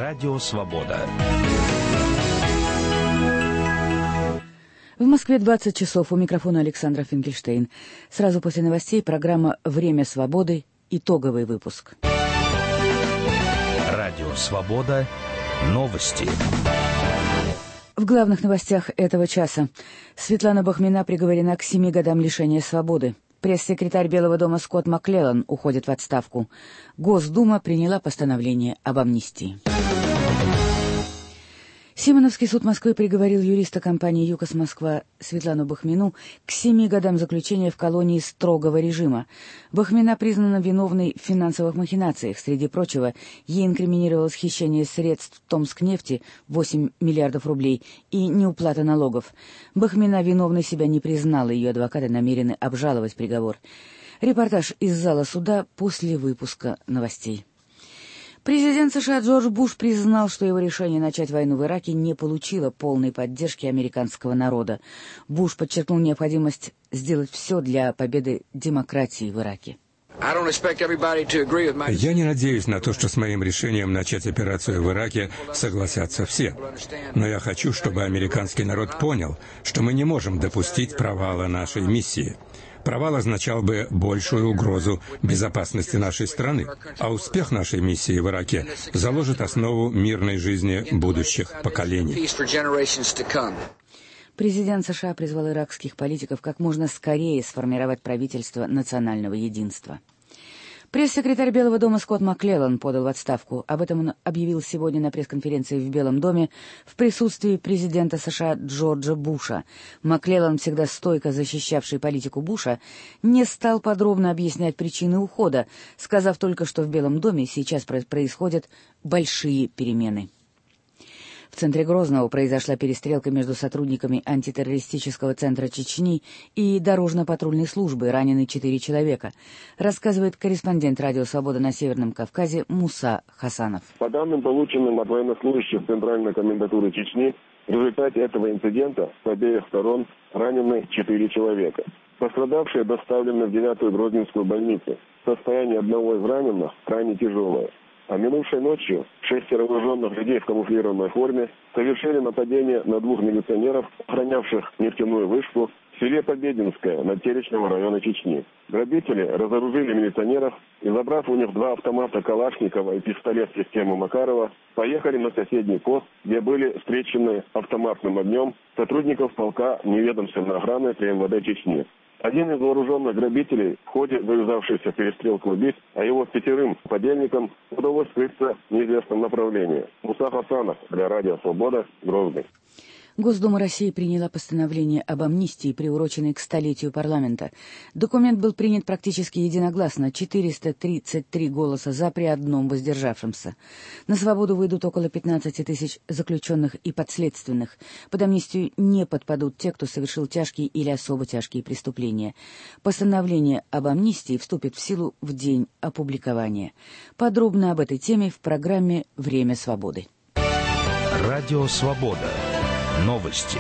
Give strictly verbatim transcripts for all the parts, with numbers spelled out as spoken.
Радио Свобода. В Москве двадцать часов. У микрофона Александра Финкельштейн. Сразу после новостей программа «Время свободы». Итоговый выпуск. Радио Свобода. Новости. В главных новостях этого часа. Светлана Бахмина приговорена к семи годам лишения свободы. Пресс-секретарь Белого дома Скотт Маклеллан уходит в отставку. Госдума приняла постановление об амнистии. Симоновский суд Москвы приговорил юриста компании «ЮКОС Москва» Светлану Бахмину к семи годам заключения в колонии строгого режима. Бахмина признана виновной в финансовых махинациях. Среди прочего, ей инкриминировалось хищение средств Томскнефти восемь миллиардов рублей и неуплата налогов. Бахмина виновной себя не признала, ее адвокаты намерены обжаловать приговор. Репортаж из зала суда после выпуска новостей. Президент США Джордж Буш признал, что его решение начать войну в Ираке не получило полной поддержки американского народа. Буш подчеркнул необходимость сделать все для победы демократии в Ираке. Я не надеюсь на то, что с моим решением начать операцию в Ираке согласятся все. Но я хочу, чтобы американский народ понял, что мы не можем допустить провала нашей миссии. Провал означал бы большую угрозу безопасности нашей страны, а успех нашей миссии в Ираке заложит основу мирной жизни будущих поколений. Президент США призвал иракских политиков как можно скорее сформировать правительство национального единства. Пресс-секретарь Белого дома Скотт Маклеллан подал в отставку. Об этом он объявил сегодня на пресс-конференции в Белом доме в присутствии президента США Джорджа Буша. Маклеллан, всегда стойко защищавший политику Буша, не стал подробно объяснять причины ухода, сказав только, что в Белом доме сейчас происходят большие перемены. В центре Грозного произошла перестрелка между сотрудниками антитеррористического центра Чечни и дорожно-патрульной службы. Ранены четыре человека. Рассказывает корреспондент Радио Свобода на Северном Кавказе Муса Хасанов. По данным, полученным от военнослужащих Центральной комендатуры Чечни, в результате этого инцидента с обеих сторон ранены четыре человека. Пострадавшие доставлены в девятую Грозненскую больницу. Состояние одного из раненых крайне тяжелое. А минувшей ночью шестеро вооруженных людей в камуфлированной форме совершили нападение на двух милиционеров, охранявших нефтяную вышку в селе Побединское Надтеречного района Чечни. Грабители разоружили милиционеров и, забрав у них два автомата Калашникова и пистолет системы Макарова, поехали на соседний пост, где были встречены автоматным огнем сотрудников полка неведомственной охраны при эм вэ дэ Чечни. Один из вооруженных грабителей в ходе завязавшейся перестрелки убит, а его пятерым подельникам удалось скрыться в неизвестном направлении. Муса Хасанов для Радио Свобода, Грозный. Госдума России приняла постановление об амнистии, приуроченной к столетию парламента. Документ был принят практически единогласно, четыреста тридцать три голоса за при одном воздержавшемся. На свободу выйдут около пятнадцати тысяч заключенных и подследственных. Под амнистию не подпадут те, кто совершил тяжкие или особо тяжкие преступления. Постановление об амнистии вступит в силу в день опубликования. Подробно об этой теме в программе «Время свободы». Радио Свобода. Новости.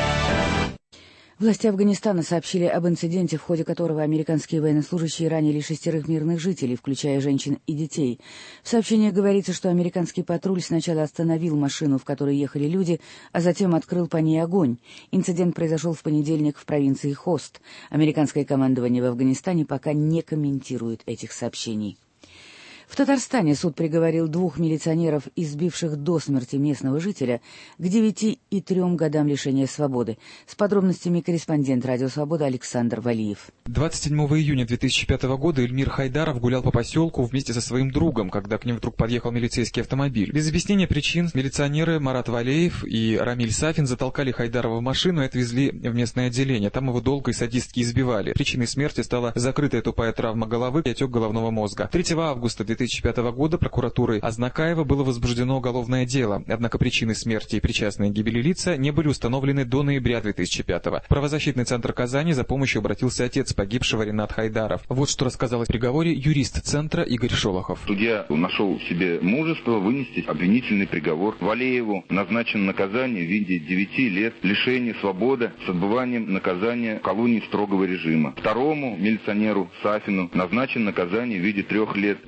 Власти Афганистана сообщили об инциденте, в ходе которого американские военнослужащие ранили шестерых мирных жителей, включая женщин и детей. В сообщении говорится, что американский патруль сначала остановил машину, в которой ехали люди, а затем открыл по ней огонь. Инцидент произошел в понедельник в провинции Хост. Американское командование в Афганистане пока не комментирует этих сообщений. В Татарстане суд приговорил двух милиционеров, избивших до смерти местного жителя, к девяти и трем годам лишения свободы. С подробностями корреспондент Радио Свобода Александр Валиев. двадцать седьмого июня две тысячи пятого года Эльмир Хайдаров гулял по поселку вместе со своим другом, когда к ним вдруг подъехал милицейский автомобиль. Без объяснения причин милиционеры Марат Валеев и Рамиль Сафин затолкали Хайдарова в машину и отвезли в местное отделение. Там его долго и садистски избивали. Причиной смерти стала закрытая тупая травма головы и отек головного мозга. третьего августа две тысячи пятого года прокуратурой Азнакаева было возбуждено уголовное дело, однако причины смерти и причастные к гибели лица не были установлены до ноября две тысячи пятого. В правозащитный центр Казани за помощью обратился отец погибшего Ренат Хайдаров. Вот что рассказал в приговоре юрист центра Игорь Шолохов. Судья нашел в себе мужество вынести обвинительный приговор. Валееву назначено наказание в виде девяти лет лишения свободы с отбыванием наказания в колонии строгого режима. Второму милиционеру Сафину назначено наказание в виде трех лет лишения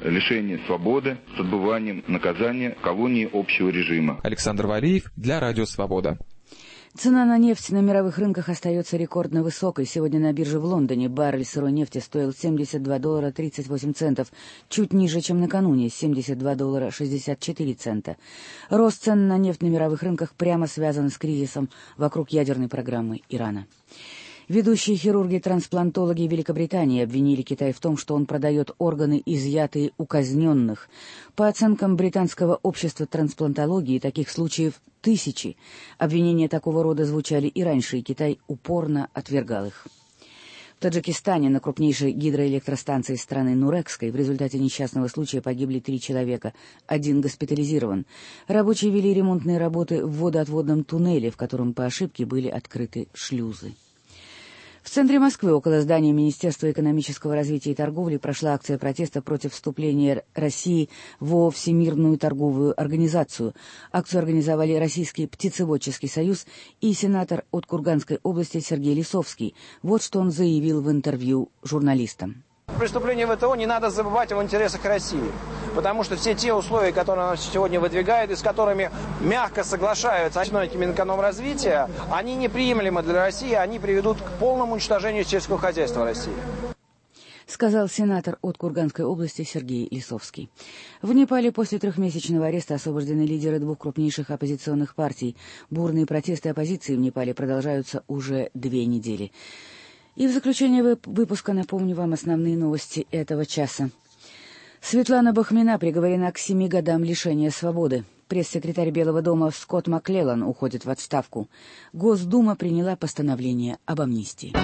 лишения свободы с отбыванием наказания в колонии общего режима. Александр Валеев для Радио Свобода. Цена на нефть на мировых рынках остается рекордно высокой. Сегодня на бирже в Лондоне баррель сырой нефти стоил семьдесят два доллара тридцать восемь центов, чуть ниже, чем накануне, семьдесят два доллара шестьдесят четыре цента. Рост цен на нефть на мировых рынках прямо связан с кризисом вокруг ядерной программы Ирана. Ведущие хирурги-трансплантологи Великобритании обвинили Китай в том, что он продает органы, изъятые у казненных. По оценкам британского общества трансплантологии, таких случаев тысячи. Обвинения такого рода звучали и раньше, и Китай упорно отвергал их. В Таджикистане на крупнейшей гидроэлектростанции страны Нурекской в результате несчастного случая погибли три человека, один госпитализирован. Рабочие вели ремонтные работы в водоотводном туннеле, в котором по ошибке были открыты шлюзы. В центре Москвы, около здания Министерства экономического развития и торговли, прошла акция протеста против вступления России во Всемирную торговую организацию. Акцию организовали Российский птицеводческий союз и сенатор от Курганской области Сергей Лисовский. Вот что он заявил в интервью журналистам. При вступлении в ВТО не надо забывать об интересах России, потому что все те условия, которые она сегодня выдвигает и с которыми мягко соглашаются Минэкономразвития, они неприемлемы для России, они приведут к полному уничтожению сельского хозяйства России. Сказал сенатор от Курганской области Сергей Лисовский. В Непале после трехмесячного ареста освобождены лидеры двух крупнейших оппозиционных партий. Бурные протесты оппозиции в Непале продолжаются уже две недели. И в заключение выпуска напомню вам основные новости этого часа. Светлана Бахмина приговорена к семи годам лишения свободы. Пресс-секретарь Белого дома Скотт Маклеллан уходит в отставку. Госдума приняла постановление об амнистии.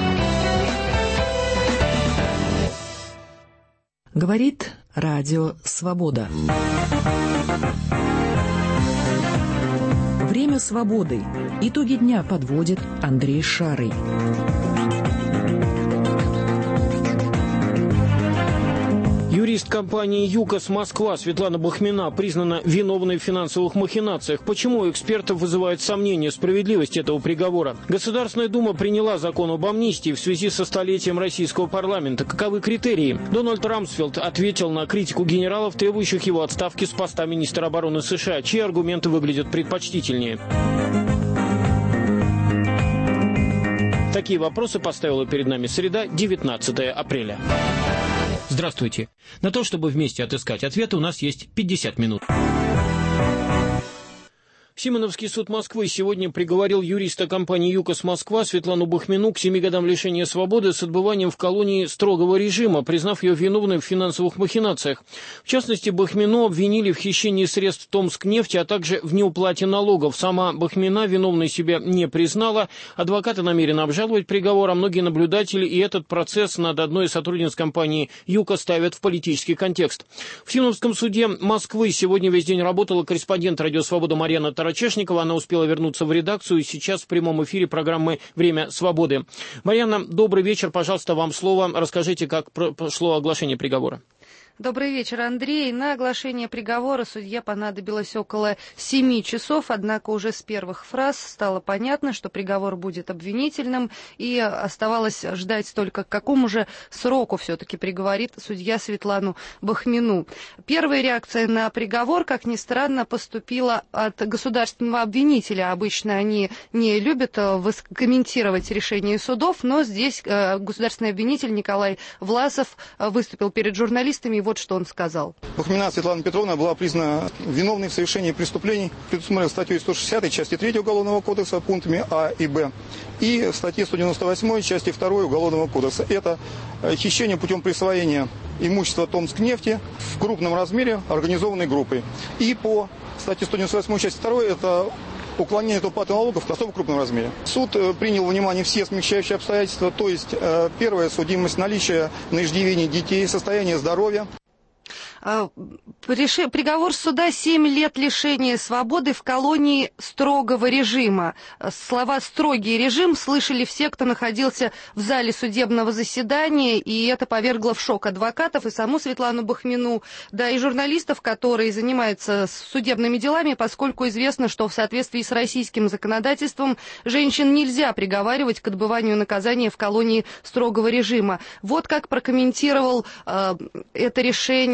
Говорит Радио Свобода. Время свободы. Итоги дня подводит Андрей Шарый. Юрист компании «ЮКОС Москва» Светлана Бахмина признана виновной в финансовых махинациях. Почему у экспертов вызывает сомнение справедливость этого приговора? Государственная Дума приняла закон об амнистии в связи со столетием российского парламента. Каковы критерии? Дональд Рамсфелд ответил на критику генералов, требующих его отставки с поста министра обороны США. Чьи аргументы выглядят предпочтительнее? Такие вопросы поставила перед нами среда, девятнадцатое апреля. Здравствуйте. На то, чтобы вместе отыскать ответы, у нас есть пятьдесят минут. Симоновский суд Москвы сегодня приговорил юриста компании «ЮКОС Москва» Светлану Бахмину к семи годам лишения свободы с отбыванием в колонии строгого режима, признав ее виновной в финансовых махинациях. В частности, Бахмину обвинили в хищении средств Томскнефти, а также в неуплате налогов. Сама Бахмина виновной себя не признала. Адвокаты намерены обжаловать приговор, а многие наблюдатели и этот процесс над одной из сотрудниц компании «ЮКОС» ставят в политический контекст. В Симоновском суде Москвы сегодня весь день работала корреспондент «Радио Свобода» Марьяна Тарасова. Чешникова, она успела вернуться в редакцию и сейчас в прямом эфире программы «Время свободы». Марьяна, добрый вечер, пожалуйста, вам слово. Расскажите, как прошло оглашение приговора. Добрый вечер, Андрей. На оглашение приговора судье понадобилось около семи часов, однако уже с первых фраз стало понятно, что приговор будет обвинительным, и оставалось ждать только, к какому же сроку все-таки приговорит судья Светлану Бахмину. Первая реакция на приговор, как ни странно, поступила от государственного обвинителя. Обычно они не любят комментировать решения судов, но здесь государственный обвинитель Николай Власов выступил перед журналистами, и вот что он сказал. Бахмина Светлана Петровна была признана виновной в совершении преступлений, предусмотренных статьей сто шестьдесят части третьей Уголовного кодекса пунктами А и Б и статьи сто девяносто восемь части второй Уголовного кодекса. Это хищение путем присвоения имущества Томскнефти в крупном размере организованной группой. И по статье сто девяносто восемь части второй это уклонение от уплаты налогов в особо крупном размере. Суд принял во внимание все смягчающие обстоятельства, то есть первое, судимость наличия на иждивении детей, состояние здоровья. Приговор суда — семь лет лишения свободы в колонии строгого режима. Слова «строгий режим» слышали все, кто находился в зале судебного заседания, и это повергло в шок адвокатов и саму Светлану Бахмину, да и журналистов, которые занимаются судебными делами, поскольку известно, что в соответствии с российским законодательством женщин нельзя приговаривать к отбыванию наказания в колонии строгого режима. Вот как прокомментировал э, это решение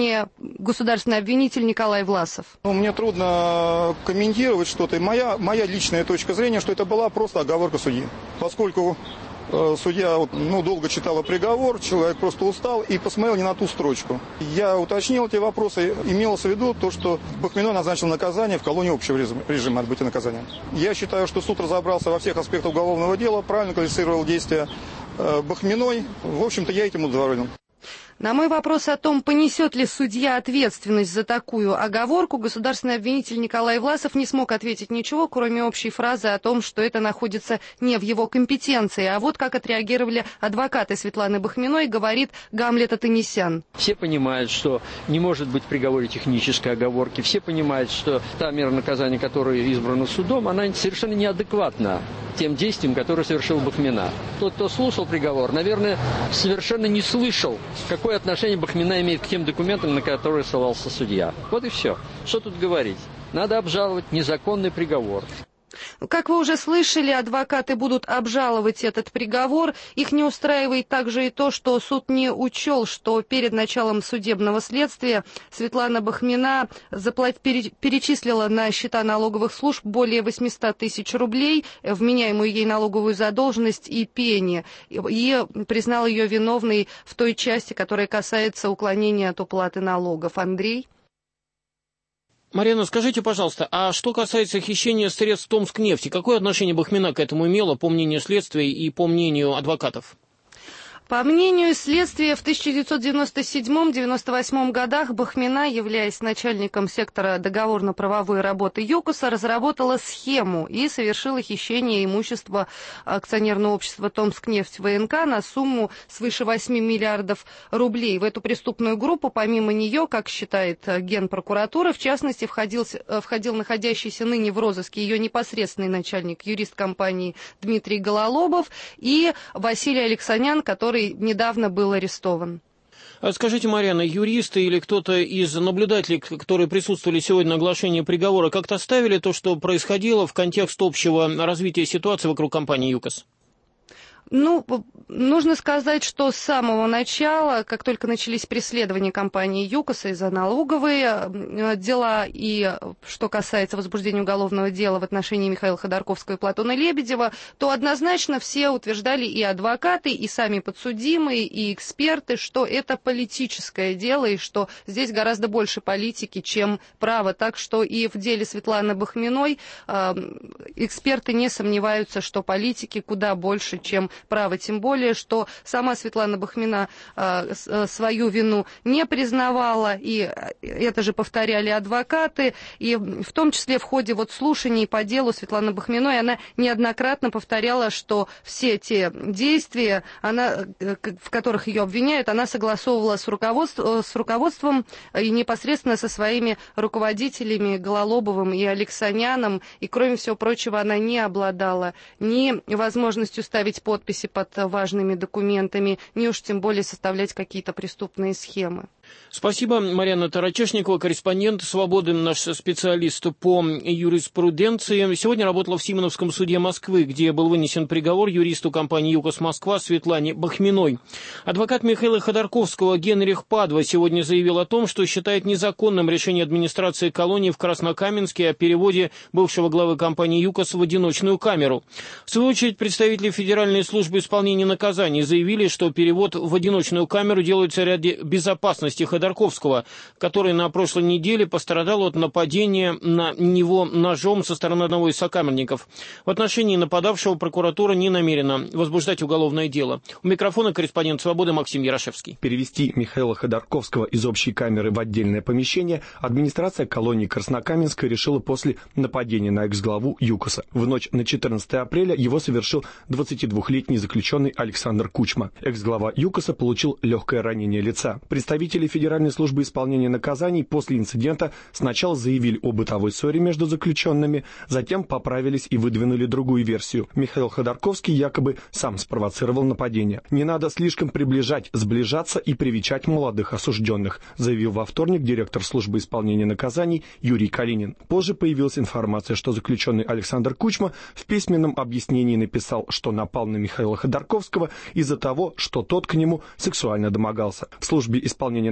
государственный обвинитель Николай Власов. Ну, мне трудно комментировать что-то. Моя, моя личная точка зрения, что это была просто оговорка судьи. Поскольку э, судья ну, долго читала приговор, человек просто устал и посмотрел не на ту строчку. Я уточнил эти вопросы, имелось в виду то, что Бахминой назначил наказание в колонии общего режима отбытия наказания. Я считаю, что суд разобрался во всех аспектах уголовного дела, правильно квалифицировал действия э, Бахминой. В общем-то, я этим удовлетворен. На мой вопрос о том, понесет ли судья ответственность за такую оговорку, государственный обвинитель Николай Власов не смог ответить ничего, кроме общей фразы о том, что это находится не в его компетенции. А вот как отреагировали адвокаты Светланы Бахминой, говорит Гамлет Атанесян. Все понимают, что не может быть в приговоре технической оговорки. Все понимают, что та мера наказания, которая избрана судом, она совершенно неадекватна тем действиям, которые совершил Бахмина. Тот, кто слушал приговор, наверное, совершенно не слышал, какое отношение Бахмина имеет к тем документам, на которые ссылался судья. Вот и все. Что тут говорить? Надо обжаловать незаконный приговор. Как вы уже слышали, адвокаты будут обжаловать этот приговор. Их не устраивает также и то, что суд не учел, что перед началом судебного следствия Светлана Бахмина заплат... перечислила на счета налоговых служб более восемьсот тысяч рублей, вменяемую ей налоговую задолженность и пени, и признал ее виновной в той части, которая касается уклонения от уплаты налогов. Андрей? Марьяна, скажите, пожалуйста, а что касается хищения средств Томскнефти, какое отношение Бахмина к этому имела, по мнению следствия и по мнению адвокатов? По мнению следствия, в тысяча девятьсот девяносто седьмом — девяносто восьмом годах Бахмина, являясь начальником сектора договорно-правовой работы ЮКОСа, разработала схему и совершила хищение имущества акционерного общества «Томскнефть ВНК» на сумму свыше восьми миллиардов рублей. В эту преступную группу, помимо нее, как считает Генпрокуратура, в частности, входил, входил находящийся ныне в розыске ее непосредственный начальник, юрист компании Дмитрий Гололобов, и Василий Алексанян, который недавно был арестован. Скажите, Марьяна, юристы или кто-то из наблюдателей, которые присутствовали сегодня на оглашении приговора, как-то ставили то, что происходило, в контекст общего развития ситуации вокруг компании ЮКОС? Ну, нужно сказать, что с самого начала, как только начались преследования компании ЮКОСа из-за налоговые дела, и что касается возбуждения уголовного дела в отношении Михаила Ходорковского и Платона Лебедева, то однозначно все утверждали, и адвокаты, и сами подсудимые, и эксперты, что это политическое дело, и что здесь гораздо больше политики, чем права. Так что и в деле Светланы Бахминой э, эксперты не сомневаются, что политики куда больше, чем право, тем более, что сама Светлана Бахмина э, свою вину не признавала, и это же повторяли адвокаты, и в том числе в ходе вот слушаний по делу Светланы Бахминой она неоднократно повторяла, что все те действия, она, в которых ее обвиняют, она согласовывала с, руководств, с руководством и непосредственно со своими руководителями Гололобовым и Алексаняном, и, кроме всего прочего, она не обладала ни возможностью ставить подпись под важными документами, не уж тем более составлять какие-то преступные схемы. Спасибо. Марьяна Тарачешникова, корреспондент «Свободы», наш специалист по юриспруденции. Сегодня работала в Симоновском суде Москвы, где был вынесен приговор юристу компании «ЮКОС Москва» Светлане Бахминой. Адвокат Михаила Ходорковского Генрих Падва сегодня заявил о том, что считает незаконным решение администрации колонии в Краснокаменске о переводе бывшего главы компании ЮКОС в одиночную камеру. В свою очередь, представители Федеральной службы исполнения наказаний заявили, что перевод в одиночную камеру делается ради безопасности Ходорковского, который на прошлой неделе пострадал от нападения на него ножом со стороны одного из сокамерников. В отношении нападавшего прокуратура не намерена возбуждать уголовное дело. У микрофона корреспондент «Свободы» Максим Ярошевский. Перевести Михаила Ходорковского из общей камеры в отдельное помещение администрация колонии Краснокаменской решила после нападения на экс-главу ЮКОСа. В ночь на четырнадцатое апреля его совершил двадцатидвухлетний заключенный Александр Кучма. Экс-глава ЮКОСа получил легкое ранение лица. Представители Федеральной службы исполнения наказаний после инцидента сначала заявили о бытовой ссоре между заключенными, затем поправились и выдвинули другую версию. Михаил Ходорковский якобы сам спровоцировал нападение. «Не надо слишком приближать, сближаться и привечать молодых осужденных», заявил во вторник директор службы исполнения наказаний Юрий Калинин. Позже появилась информация, что заключенный Александр Кучма в письменном объяснении написал, что напал на Михаила Ходорковского из-за того, что тот к нему сексуально домогался. В службе исполнения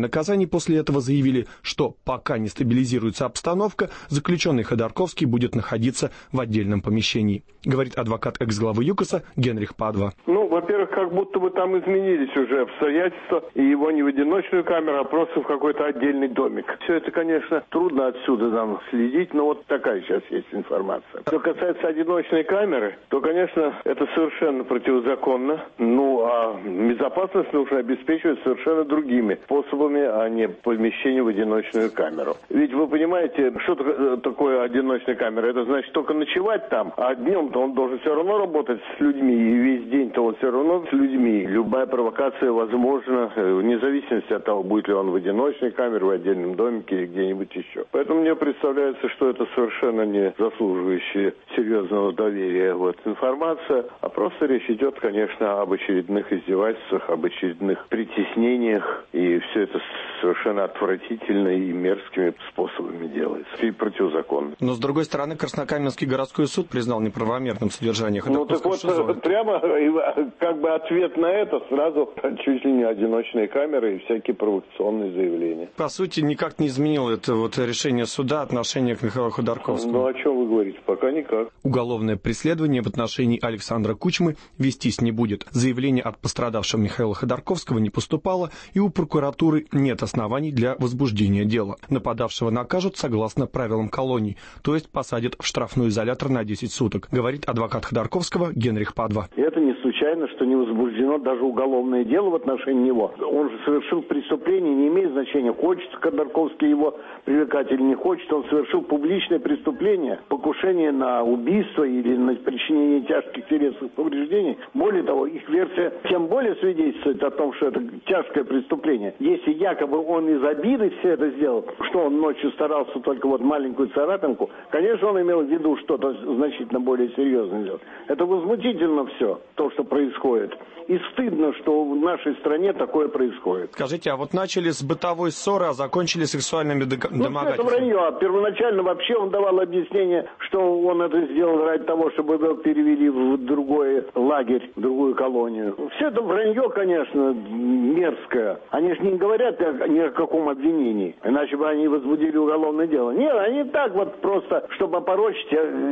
наказаний после этого заявили, что пока не стабилизируется обстановка, заключенный Ходорковский будет находиться в отдельном помещении, говорит адвокат экс-главы ЮКОСа Генрих Падва. Ну, во-первых, как будто бы там изменились уже обстоятельства, и его не в одиночную камеру, а просто в какой-то отдельный домик. Все это, конечно, трудно отсюда нам следить, но вот такая сейчас есть информация. Что касается одиночной камеры, то, конечно, это совершенно противозаконно. Ну, а безопасность нужно обеспечивать совершенно другими способами, а не помещение в одиночную камеру. Ведь вы понимаете, что такое одиночная камера? Это значит только ночевать там, а днем-то он должен все равно работать с людьми, и весь день-то он все равно с людьми. Любая провокация возможна, вне зависимости от того, будет ли он в одиночной камере, в отдельном домике или где-нибудь еще. Поэтому мне представляется, что это совершенно не заслуживающая серьезного доверия вот информация, а просто речь идет, конечно, об очередных издевательствах, об очередных притеснениях, и все это совершенно отвратительно и мерзкими способами делается, и противозаконно. Но, с другой стороны, Краснокаменский городской суд признал неправомерным содержание Ходорковского. Ну, так вот, прямо как бы ответ на это сразу чуть ли не одиночные камеры и всякие провокационные заявления. По сути, никак не изменило это вот решение суда отношение к Михаилу Ходорковскому. Ну, о чем вы говорите? Пока никак. Уголовное преследование в отношении Александра Кучмы вестись не будет. Заявление от пострадавшего Михаила Ходорковского не поступало, и у прокуратуры нет оснований для возбуждения дела. Нападавшего накажут согласно правилам колоний, то есть посадят в штрафной изолятор на десять суток, говорит адвокат Ходорковского Генрих Падва. Это не случайно, что не возбуждено даже уголовное дело в отношении него. Он же совершил преступление, не имеет значения, хочет Ходорковский его привлекать или не хочет. Он совершил публичное преступление, покушение на убийство или на причинение тяжких телесных повреждений. Более того, их версия тем более свидетельствует о том, что это тяжкое преступление. Если якобы он из обиды все это сделал, что он ночью старался только вот маленькую царапинку, конечно, он имел в виду что-то значительно более серьезное делать. Это возмутительно все, то, что происходит. И стыдно, что в нашей стране такое происходит. Скажите, а вот начали с бытовой ссоры, а закончили сексуальными домогательствами? Ну, это вранье. А первоначально вообще он давал объяснение, что он это сделал ради того, чтобы его перевели в другой лагерь, в другую колонию. Все это вранье, конечно, мерзкое. Они же не говорят ни о каком обвинении, иначе бы они возбудили уголовное дело. Нет, они так вот просто, чтобы опорочить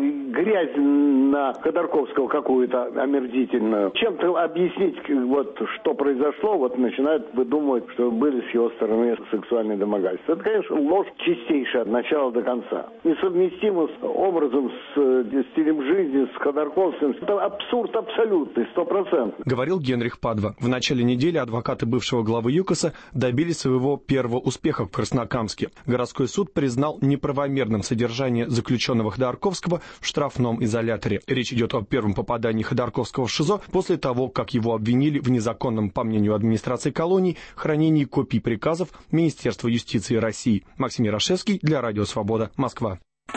грязь на Ходорковского какую-то омерзительную. Чем-то объяснить, вот, что произошло, вот начинают выдумывать, что были с его стороны сексуальные домогательства. Это, конечно, ложь чистейшая от начала до конца. Несовместимо с образом, с стилем жизни, с Ходорковским. Это абсурд абсолютный, сто процентов. Говорил Генрих Падва. В начале недели адвокаты бывшего главы ЮКОСа добились своего первого успеха в Краснокамске. Городской суд признал неправомерным содержание заключенного Ходорковского в штрафном изоляторе. Речь идет о первом попадании Ходорковского в ШИЗО после того, как его обвинили в незаконном, по мнению администрации колоний, хранении копий приказов Министерства юстиции России. Максим Ярошевский для Радио Свобода, Москва.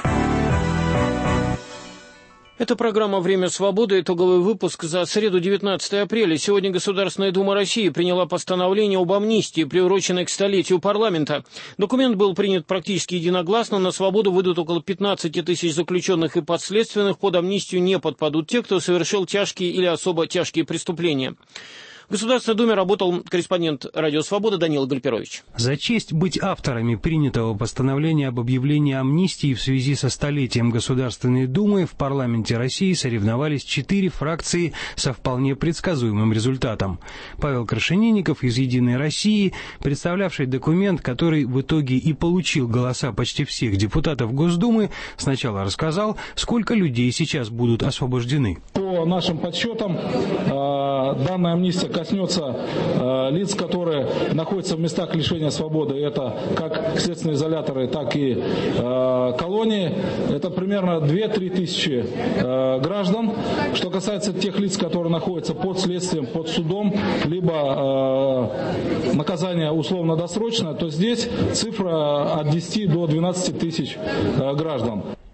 Это программа «Время свободы», итоговый выпуск за среду, девятнадцатое апреля. Сегодня Государственная Дума России приняла постановление об амнистии, приуроченной к столетию парламента. Документ был принят практически единогласно. На свободу выйдут около пятнадцати тысяч заключенных и подследственных. Под амнистию не подпадут те, кто совершил тяжкие или особо тяжкие преступления. В Государственной Думе работал корреспондент «Радио Свобода» Данила Гальперович. За честь быть авторами принятого постановления об объявлении амнистии в связи со столетием Государственной Думы в парламенте России соревновались четыре фракции со вполне предсказуемым результатом. Павел Крашенинников из «Единой России», представлявший документ, который в итоге и получил голоса почти всех депутатов Госдумы, сначала рассказал, сколько людей сейчас будут освобождены. По нашим подсчетам, данная амнистия коснется э, лиц, которые находятся в местах лишения свободы. Это как следственные изоляторы, так и э, колонии. Это примерно две-три тысячи э, граждан. Что касается тех лиц, которые находятся под следствием, под судом, либо э, наказание условно-досрочное, то здесь цифра от десяти до двенадцати тысяч э, граждан.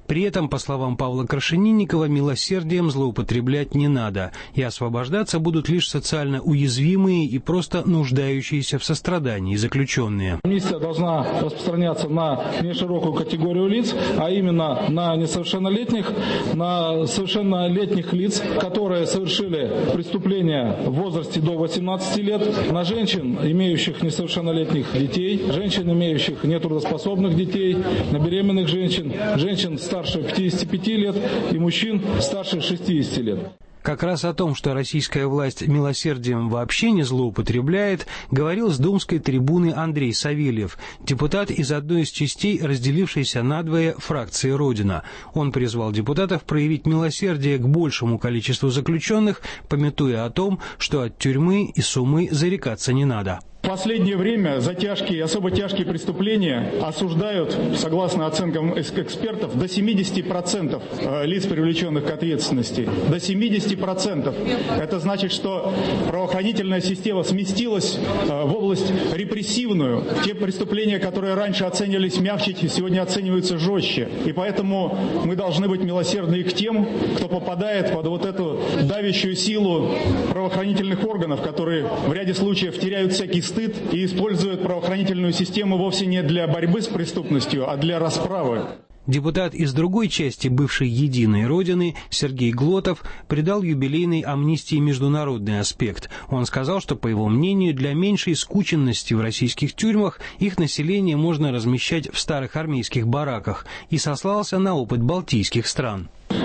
При этом, по словам Павла Крашенинникова, милосердием злоупотреблять не надо, и освобождаться будут лишь социально уязвимые и просто нуждающиеся в сострадании заключенные. Амнистия должна распространяться на неширокую категорию лиц, а именно на несовершеннолетних, на совершеннолетних лиц, которые совершили преступления в возрасте до восемнадцати лет, на женщин, имеющих несовершеннолетних детей, женщин, имеющих нетрудоспособных детей, на беременных женщин, женщин старше пятидесяти пяти лет и мужчин старше шестидесяти лет. Как раз о том, что российская власть милосердием вообще не злоупотребляет, говорил с думской трибуны Андрей Савельев, депутат из одной из частей разделившейся надвое фракции «Родина». Он призвал депутатов проявить милосердие к большему количеству заключенных, памятуя о том, что от тюрьмы и сумы зарекаться не надо. В последнее время за тяжкие, особо тяжкие преступления осуждают, согласно оценкам экспертов, до семидесяти процентов лиц, привлеченных к ответственности. До семидесяти процентов. Это значит, что правоохранительная система сместилась в область репрессивную. Те преступления, которые раньше оценивались мягче, сегодня оцениваются жестче. И поэтому мы должны быть милосердны к тем, кто попадает под вот эту давящую силу правоохранительных органов, которые в ряде случаев теряют всякий стыд и используют правоохранительную систему вовсе не для борьбы с преступностью, а для расправы. Депутат из другой части бывшей «Единой Родины» Сергей Глотов придал юбилейной амнистии международный аспект. Он сказал, что, по его мнению, для меньшей скученности в российских тюрьмах их население можно размещать в старых армейских бараках, и сослался на опыт балтийских стран.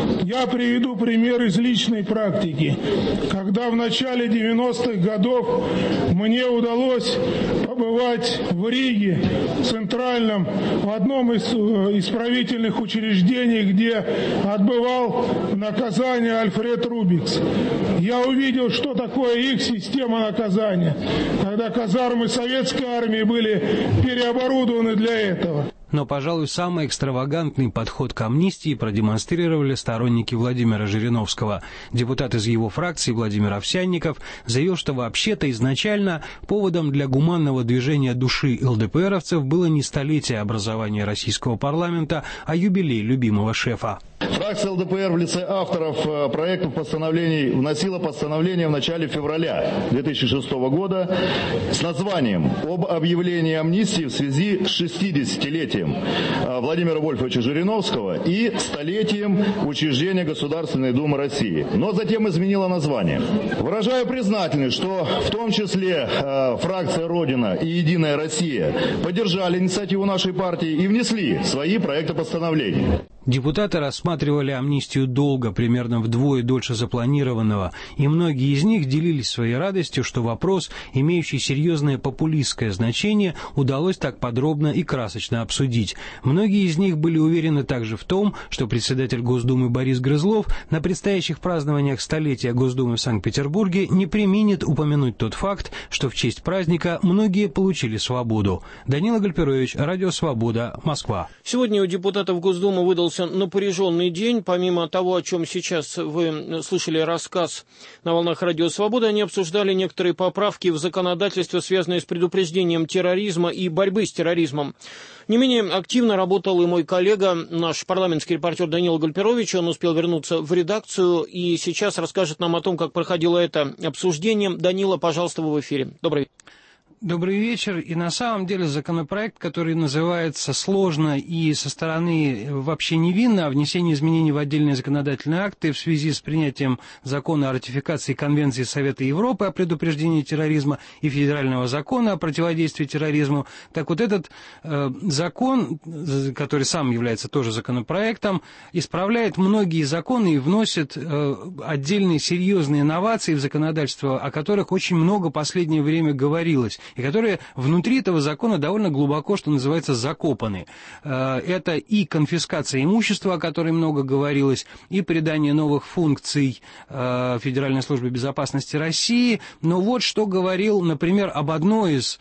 Я приведу пример из личной практики. Когда в начале девяностых годов мне удалось побывать в Риге, центральном, в одном из исправительных учреждений, где отбывал наказание Альфред Рубикс, я увидел, что такое их система наказания, когда казармы советской армии были переоборудованы для этого. Но, пожалуй, самый экстравагантный подход к амнистии продемонстрировали сторонники Владимира Жириновского. Депутат из его фракции Владимир Овсянников заявил, что вообще-то изначально поводом для гуманного движения души ЛДПРовцев было не столетие образования российского парламента, а юбилей любимого шефа. Фракция ЛДПР в лице авторов проектов постановлений вносила постановление в начале февраля две тысячи шестого года с названием «Об объявлении амнистии в связи с шестидесятилетием Владимира Вольфовича Жириновского и столетием учреждения Государственной Думы России». Но затем изменила название. Выражаю признательность, что в том числе фракция «Родина» и «Единая Россия» поддержали инициативу нашей партии и внесли свои проекты постановлений. Депутаты рассматривали амнистию долго, примерно вдвое дольше запланированного, и многие из них делились своей радостью, что вопрос, имеющий серьезное популистское значение, удалось так подробно и красочно обсудить. Многие из них были уверены также в том, что председатель Госдумы Борис Грызлов на предстоящих празднованиях столетия Госдумы в Санкт-Петербурге не преминет упомянуть тот факт, что в честь праздника многие получили свободу. Данила Гальперович, Радио Свобода, Москва. Сегодня у депутатов Госдумы выдался напряженный день. Помимо того, о чем сейчас вы слышали рассказ на волнах Радио Свобода, они обсуждали некоторые поправки в законодательство, связанные с предупреждением терроризма и борьбы с терроризмом. Не менее активно работал и мой коллега, наш парламентский репортер Данила Гальперович. Он успел вернуться в редакцию и сейчас расскажет нам о том, как проходило это обсуждение. Данила, пожалуйста, вы в эфире. Добрый вечер. Добрый вечер. И на самом деле законопроект, который называется сложно и со стороны вообще невинно, о внесении изменений в отдельные законодательные акты в связи с принятием закона о ратификации Конвенции Совета Европы о предупреждении терроризма и федерального закона о противодействии терроризму. Так вот этот э, закон, который сам является тоже законопроектом, исправляет многие законы и вносит э, отдельные серьезные инновации в законодательство, о которых очень много в последнее время говорилось, и которые внутри этого закона довольно глубоко, что называется, закопаны. Это и конфискация имущества, о которой много говорилось, и придание новых функций Федеральной службе безопасности России. Но вот что говорил, например, об одной из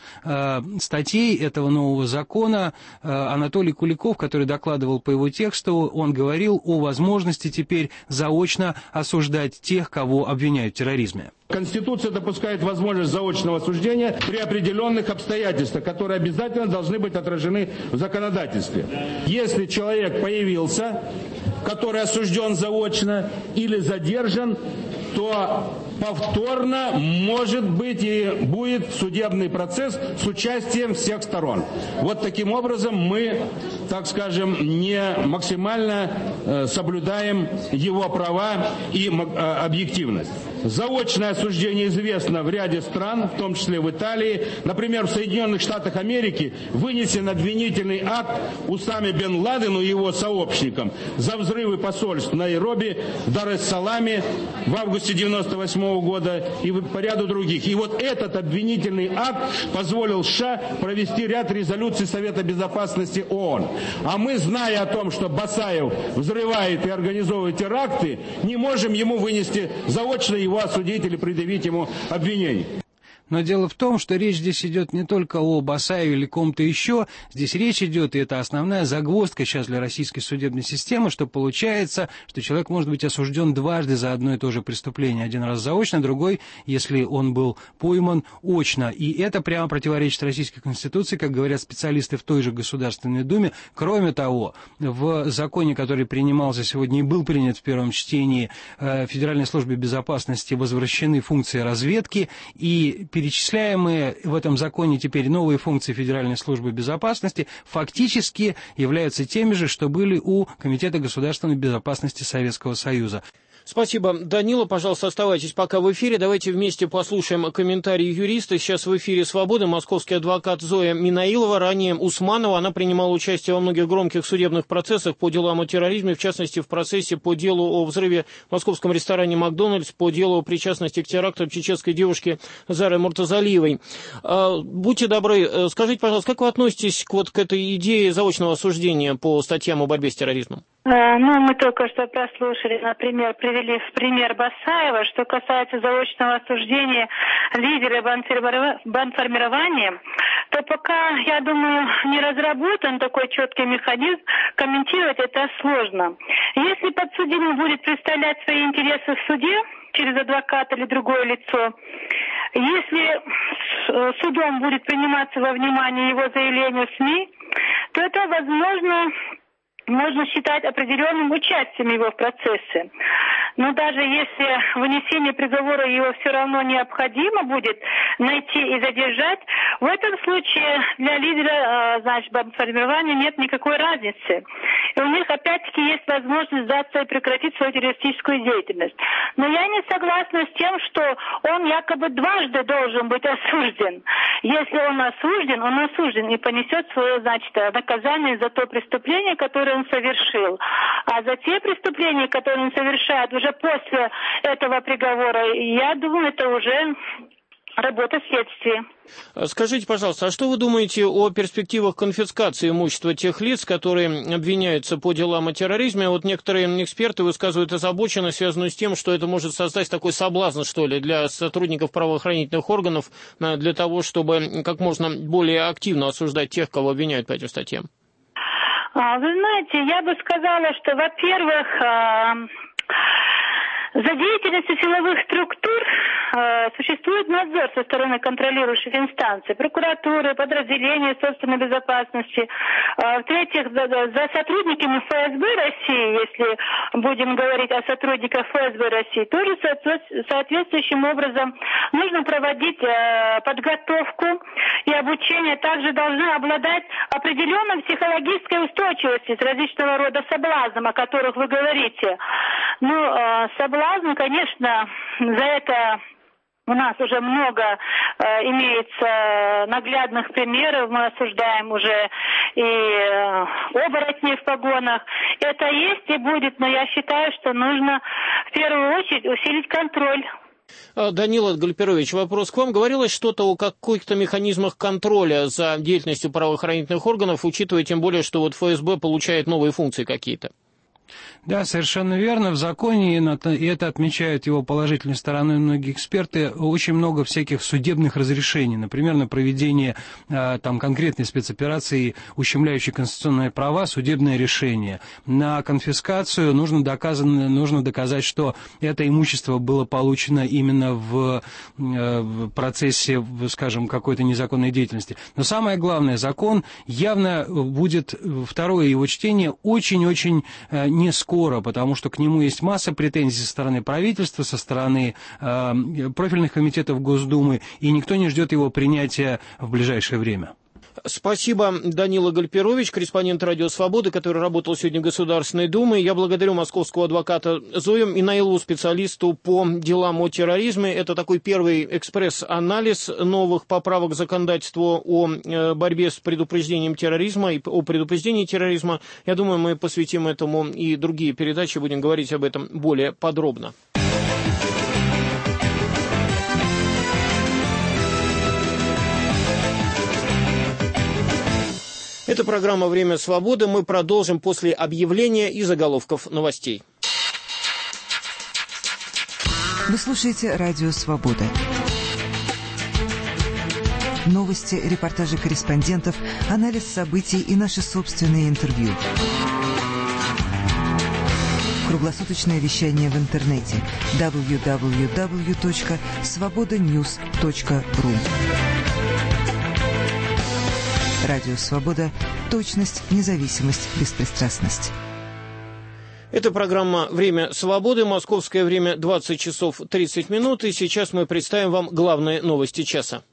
статей этого нового закона Анатолий Куликов, который докладывал по его тексту. Он говорил о возможности теперь заочно осуждать тех, кого обвиняют в терроризме. Конституция допускает возможность заочного осуждения при определенных обстоятельствах, которые обязательно должны быть отражены в законодательстве. Если человек появился, который осужден заочно или задержан, то повторно может быть и будет судебный процесс с участием всех сторон. Вот таким образом мы, так скажем, не максимально э, соблюдаем его права и э, объективность. Заочное осуждение известно в ряде стран, в том числе в Италии. Например, в Соединенных Штатах Америки вынесен обвинительный акт Усаме бен Ладену и его сообщникам за взрывы посольств в Найроби, в Дар-эс-Саламе в августе девяносто восьмого года и по ряду других. И вот этот обвинительный акт позволил США провести ряд резолюций Совета Безопасности ООН. А мы, зная о том, что Басаев взрывает и организовывает теракты, не можем ему вынести заочно его осудить или предъявить ему обвинение. Но дело в том, что речь здесь идет не только о Басаеве или ком-то еще. Здесь речь идет, и это основная загвоздка сейчас для российской судебной системы, что получается, что человек может быть осужден дважды за одно и то же преступление. Один раз заочно, другой, если он был пойман, очно. И это прямо противоречит российской конституции, как говорят специалисты в той же Государственной Думе. Кроме того, в законе, который принимался сегодня и был принят в первом чтении, Федеральной службе безопасности возвращены функции разведки, и перечисляемые в этом законе теперь новые функции Федеральной службы безопасности фактически являются теми же, что были у Комитета государственной безопасности Советского Союза. Спасибо. Данила, пожалуйста, оставайтесь пока в эфире. Давайте вместе послушаем комментарии юриста. Сейчас в эфире «Свободы» московский адвокат Зоя Минаилова, ранее Усманова. Она принимала участие во многих громких судебных процессах по делам о терроризме, в частности, в процессе по делу о взрыве в московском ресторане «Макдональдс», по делу о причастности к терактам чеченской девушки Зары Муртазалиевой. Будьте добры, скажите, пожалуйста, как вы относитесь к, вот, к этой идее заочного осуждения по статьям о борьбе с терроризмом? Ну, мы только что прослушали, например, привели в пример Басаева. Что касается заочного осуждения лидера бандформирования, то пока, я думаю, не разработан такой четкий механизм, комментировать это сложно. Если подсудимый будет представлять свои интересы в суде через адвоката или другое лицо, если судом будет приниматься во внимание его заявление в СМИ, то это, возможно, можно считать определенным участием его в процессе. Но даже если вынесение приговора его все равно необходимо будет найти и задержать, в этом случае для лидера, значит, бандформирования нет никакой разницы. И у них опять-таки есть возможность сдаться и прекратить свою террористическую деятельность. Но я не согласна с тем, что он якобы дважды должен быть осужден. Если он осужден, он осужден и понесет свое, значит, наказание за то преступление, которое он совершил. А за те преступления, которые он совершает уже после этого приговора, я думаю, это уже работа следствия. Скажите, пожалуйста, а что вы думаете о перспективах конфискации имущества тех лиц, которые обвиняются по делам о терроризме? Вот некоторые эксперты высказывают озабоченность, связанную с тем, что это может создать такой соблазн, что ли, для сотрудников правоохранительных органов, для того, чтобы как можно более активно осуждать тех, кого обвиняют по этим статьям. Вы знаете, я бы сказала, что, во-первых, за деятельностью силовых структур э, существует надзор со стороны контролирующих инстанций, прокуратуры, подразделений собственной безопасности. Э, в-третьих, за, за сотрудниками ФСБ России, если будем говорить о сотрудниках ФСБ России, тоже соответствующим образом нужно проводить э, подготовку и обучение. Также должны обладать определенной психологической устойчивостью с различного рода соблазнам, о которых вы говорите. Ну, э, соблазн Соблазн, конечно, за это у нас уже много э, имеется наглядных примеров. Мы осуждаем уже и э, оборотни в погонах. Это есть и будет, но я считаю, что нужно в первую очередь усилить контроль. Данила Гальперович, вопрос к вам. Говорилось что-то о каких-то механизмах контроля за деятельностью правоохранительных органов, учитывая тем более, что вот ФСБ получает новые функции какие-то? Да, совершенно верно. В законе, и это отмечают его положительной стороной многие эксперты, очень много всяких судебных разрешений. Например, на проведение там, конкретной спецоперации, ущемляющей конституционные права, судебное решение. На конфискацию нужно, доказано, нужно доказать, что это имущество было получено именно в, в процессе, скажем, какой-то незаконной деятельности. Но самое главное, закон явно будет, второе его чтение, очень-очень не скоро, потому что к нему есть масса претензий со стороны правительства, со стороны э, профильных комитетов Госдумы, и никто не ждет его принятия в ближайшее время. Спасибо, Данила Гальперович, корреспондент «Радио Свободы», который работал сегодня в Государственной Думе. Я благодарю московского адвоката Зою Инаилову, специалисту по делам о терроризме. Это такой первый экспресс-анализ новых поправок к законодательству о борьбе с предупреждением терроризма и о предупреждении терроризма. Я думаю, мы посвятим этому и другие передачи, будем говорить об этом более подробно. Это программа «Время свободы». Мы продолжим после объявления и заголовков новостей. Вы слушаете «Радио Свобода». Новости, репортажи корреспондентов, анализ событий и наши собственные интервью. Круглосуточное вещание в интернете дабл ю дабл ю дабл ю точка свобода ньюс точка ру. Радио «Свобода». Точность, независимость, беспристрастность. Это программа «Время свободы». Московское время двадцать часов тридцать минут. И сейчас мы представим вам главные новости часа.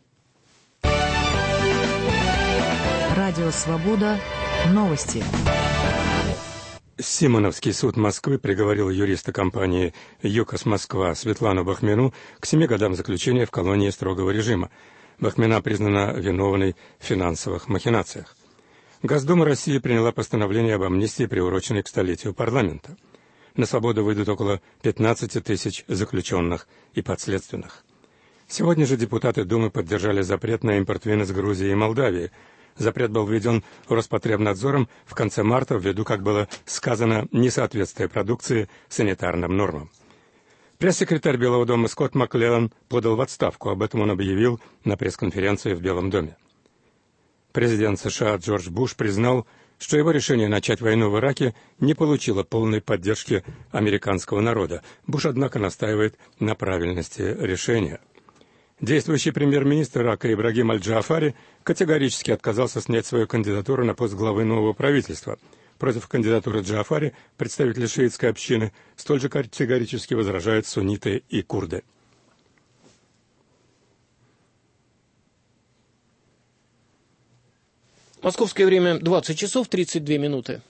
Радио «Свобода». Новости. Симоновский суд Москвы приговорил юриста компании «ЮКОС Москва» Светлану Бахмину к семи годам заключения в колонии строгого режима. Бахмина признана виновной в финансовых махинациях. Госдума России приняла постановление об амнистии, приуроченной к столетию парламента. На свободу выйдут около пятнадцати тысяч заключенных и подследственных. Сегодня же депутаты Думы поддержали запрет на импорт вин из Грузии и Молдавии. Запрет был введен Роспотребнадзором в конце марта ввиду, как было сказано, несоответствия продукции санитарным нормам. Пресс-секретарь Белого дома Скотт Маклеллан подал в отставку. Об этом он объявил на пресс-конференции в Белом доме. Президент США Джордж Буш признал, что его решение начать войну в Ираке не получило полной поддержки американского народа. Буш, однако, настаивает на правильности решения. Действующий премьер-министр Ирака Ибрагим Аль-Джаафари категорически отказался снять свою кандидатуру на пост главы нового правительства. Против кандидатуры Джаафари представители шиитской общины столь же категорически возражают сунниты и курды. Московское время двадцать часов тридцать две минуты.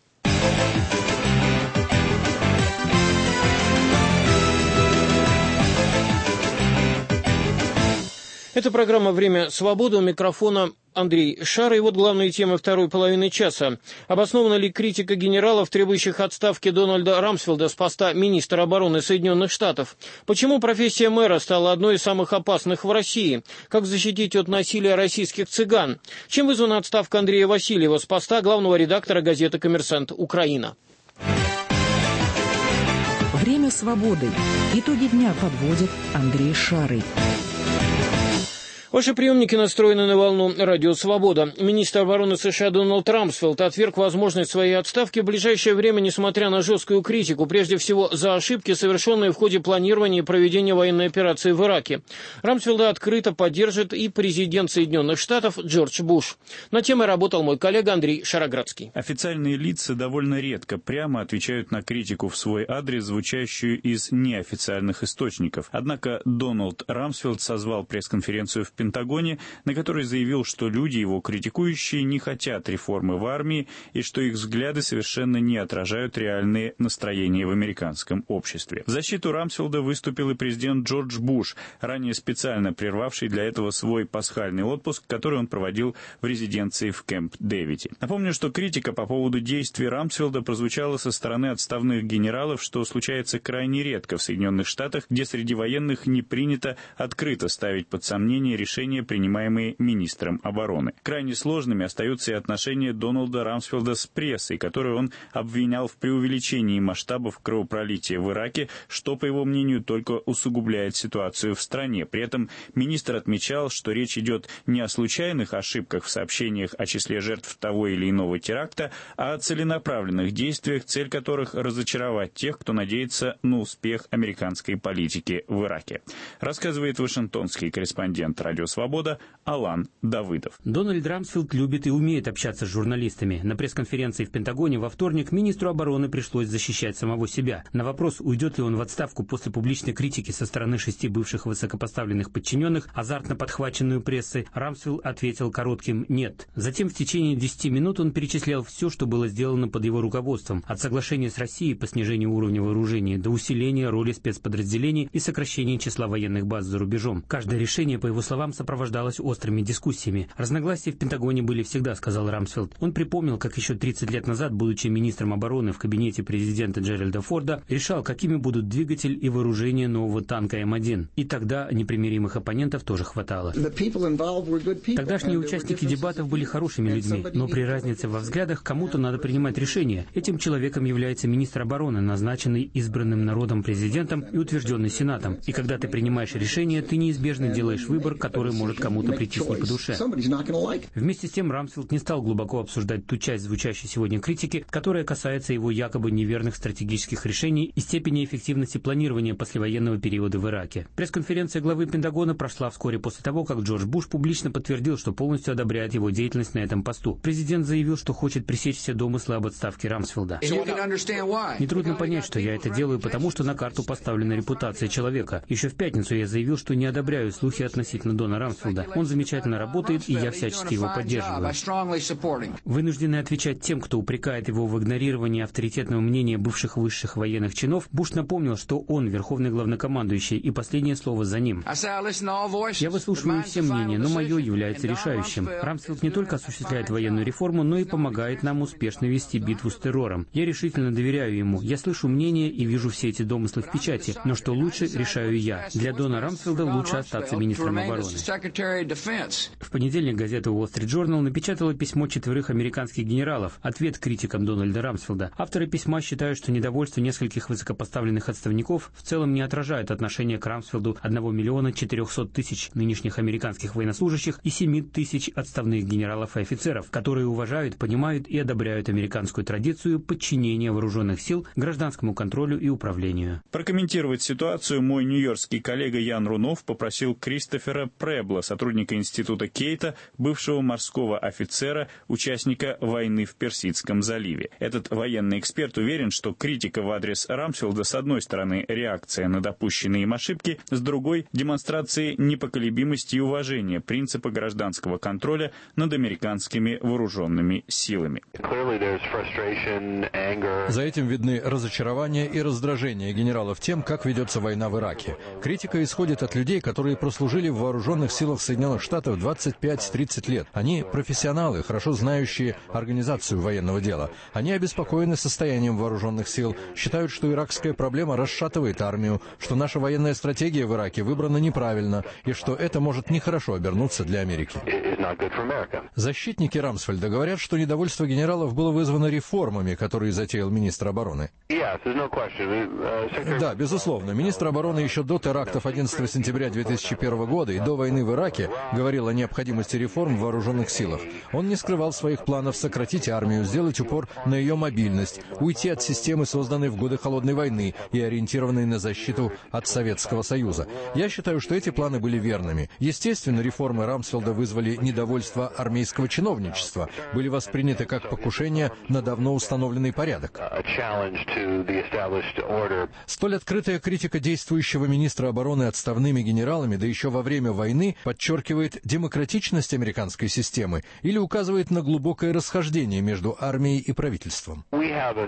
Это программа «Время свободы». У микрофона Андрей Шар. И вот главные темы второй половины часа. Обоснована ли критика генералов, требующих отставки Дональда Рамсфелда с поста министра обороны Соединенных Штатов? Почему профессия мэра стала одной из самых опасных в России? Как защитить от насилия российских цыган? Чем вызвана отставка Андрея Васильева с поста главного редактора газеты «Коммерсант. Украина»? Время свободы. Итоги дня подводит Андрей Шарый. Ваши приемники настроены на волну «Радио Свобода». Министр обороны США Дональд Рамсфелд отверг возможность своей отставки в ближайшее время, несмотря на жесткую критику, прежде всего за ошибки, совершенные в ходе планирования и проведения военной операции в Ираке. Рамсфелда открыто поддержит и президент Соединенных Штатов Джордж Буш. Над темой работал мой коллега Андрей Шароградский. Официальные лица довольно редко прямо отвечают на критику в свой адрес, звучащую из неофициальных источников. Однако Дональд Рамсфелд созвал пресс-конференцию в Пентагоне, на которой заявил, что люди, его критикующие, не хотят реформы в армии и что их взгляды совершенно не отражают реальные настроения в американском обществе. В защиту Рамсфелда выступил и президент Джордж Буш, ранее специально прервавший для этого свой пасхальный отпуск, который он проводил в резиденции в Кэмп-Дэвиде. Напомню, что критика по поводу действий Рамсфелда прозвучала со стороны отставных генералов, что случается крайне редко в Соединенных Штатах, где среди военных не принято открыто ставить под сомнение решение решения, принимаемые министром обороны. Крайне сложными остаются и отношения Дональда Рамсфелда с прессой, которую он обвинял в преувеличении масштабов кровопролития в Ираке, что, по его мнению, только усугубляет ситуацию в стране. При этом министр отмечал, что речь идет не о случайных ошибках в сообщениях о числе жертв того или иного теракта, а о целенаправленных действиях, цель которых разочаровать тех, кто надеется на успех американской политики в Ираке. Рассказывает вашингтонский корреспондент «Радио Свобода» Алан Давыдов. Дональд Рамсфелд любит и умеет общаться с журналистами. На пресс-конференции в Пентагоне во вторник министру обороны пришлось защищать самого себя. На вопрос, уйдет ли он в отставку после публичной критики со стороны шести бывших высокопоставленных подчиненных, азартно подхваченную прессой, Рамсфелд ответил коротким «нет». Затем в течение десяти минут он перечислял все, что было сделано под его руководством, от соглашения с Россией по снижению уровня вооружения до усиления роли спецподразделений и сокращения числа военных баз за рубежом. Каждое решение, по его словам, сопровождалось острыми дискуссиями. «Разногласия в Пентагоне были всегда», — сказал Рамсфелд. Он припомнил, как еще тридцать лет назад, будучи министром обороны в кабинете президента Джеральда Форда, решал, какими будут двигатель и вооружение нового танка Эм один. И тогда непримиримых оппонентов тоже хватало. Тогдашние участники дебатов были хорошими людьми, но при разнице во взглядах кому-то надо принимать решение. Этим человеком является министр обороны, назначенный избранным народом президентом и утвержденный Сенатом. И когда ты принимаешь решение, ты неизбежно делаешь выбор, который может кому-то прийтись не по душе. Вместе с тем Рамсфелд не стал глубоко обсуждать ту часть звучащей сегодня критики, которая касается его якобы неверных стратегических решений и степени эффективности планирования послевоенного периода в Ираке. Пресс-конференция главы Пентагона прошла вскоре после того, как Джордж Буш публично подтвердил, что полностью одобряет его деятельность на этом посту. Президент заявил, что хочет пресечь все домыслы об отставке Рамсфелда. Нетрудно понять, что я это делаю, потому что на карту поставлена репутация человека. Еще в пятницу я заявил, что не одобряю слухи относительно Дона Рамсфелда. Он замечательно работает, и я всячески его поддерживаю. Вынужденный отвечать тем, кто упрекает его в игнорировании авторитетного мнения бывших высших военных чинов, Буш напомнил, что он верховный главнокомандующий, и последнее слово за ним. Я выслушиваю все мнения, но мое является решающим. Рамсфелд не только осуществляет военную реформу, но и помогает нам успешно вести битву с террором. Я решительно доверяю ему. Я слышу мнения и вижу все эти домыслы в печати, но что лучше, решаю я. Для Дона Рамсфелда лучше остаться министром обороны. В понедельник газета Wall Street Journal напечатала письмо четверых американских генералов, ответ критикам Дональда Рамсфелда. Авторы письма считают, что недовольство нескольких высокопоставленных отставников в целом не отражает отношение к Рамсфелду одного миллиона четырехсот тысяч нынешних американских военнослужащих и семи тысяч отставных генералов и офицеров, которые уважают, понимают и одобряют американскую традицию подчинения вооруженных сил гражданскому контролю и управлению. Прокомментировать ситуацию мой нью-йоркский коллега Ян Рунов попросил Кристофера Пребла, сотрудника института Кейта, бывшего морского офицера, участника войны в Персидском заливе. Этот военный эксперт уверен, что критика в адрес Рамсфелда с одной стороны реакция на допущенные им ошибки, с другой — демонстрации непоколебимости и уважения принципа гражданского контроля над американскими вооруженными силами. За этим видны разочарование и раздражение генералов тем, как ведется война в Ираке. Критика исходит от людей, которые прослужили в вооруженных силах Соединенных Штатов двадцать пять-тридцать лет. Они профессионалы, хорошо знающие организацию военного дела. Они обеспокоены состоянием вооруженных сил, считают, что иракская проблема расшатывает армию, что наша военная стратегия в Ираке выбрана неправильно и что это может нехорошо обернуться для Америки. Защитники Рамсфельда говорят, что недовольство генералов было вызвано реформами, которые затеял министр обороны. Да, безусловно. Министр обороны еще до терактов одиннадцатого сентября две тысячи первого года и до войны в Ираке говорил о необходимости реформ в вооруженных силах. Он не скрывал своих планов сократить армию, сделать упор на ее мобильность, уйти от системы, созданной в годы Холодной войны и ориентированной на защиту от Советского Союза. Я считаю, что эти планы были верными. Естественно, реформы Рамсфелда вызвали недовольство армейского чиновничества, были восприняты как покушение на давно установленный порядок. Столь открытая критика действующего министра обороны отставными генералами, да еще во время войны, подчеркивает демократичность американской системы или указывает на глубокое расхождение между армией и правительством. У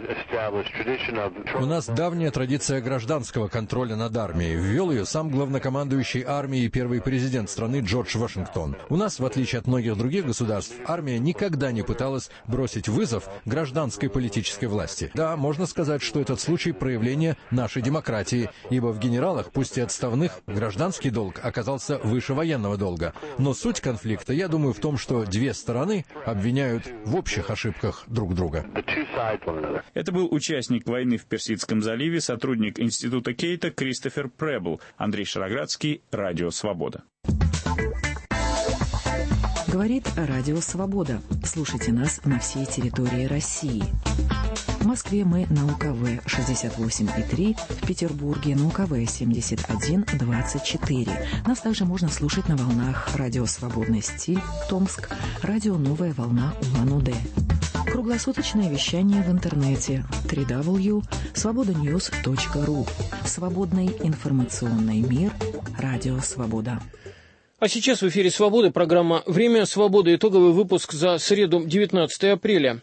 нас давняя традиция гражданского контроля над армией. Ввел ее сам главнокомандующий армией и первый президент страны Джордж Вашингтон. У нас, в отличие от многих других государств, армия никогда не пыталась бросить вызов гражданской политической власти. Да, можно сказать, что этот случай проявления нашей демократии, ибо в генералах, пусть и отставных, гражданский долг оказался выше больше военного долга. Но суть конфликта, я думаю, в том, что две стороны обвиняют в общих ошибках друг друга. Это был участник войны в Персидском заливе, сотрудник Института Кейта Кристофер Пребл. Андрей Шароградский, Радио Свобода. Говорит Радио Свобода. Слушайте нас на всей территории России. В Москве мы на У К В шестьдесят восемь и три, в Петербурге на У К В семьдесят один двадцать четыре. Нас также можно слушать на волнах Радио Свободный стиль, Томск, Радио Новая волна Улан-Удэ. Круглосуточное вещание в интернете дабл ю дабл ю дабл ю точка свобода ньюс точка ру. Свободный информационный мир. Радио Свобода. А сейчас в эфире «Свободы» программа «Время свободы». Итоговый выпуск за среду, девятнадцатое апреля.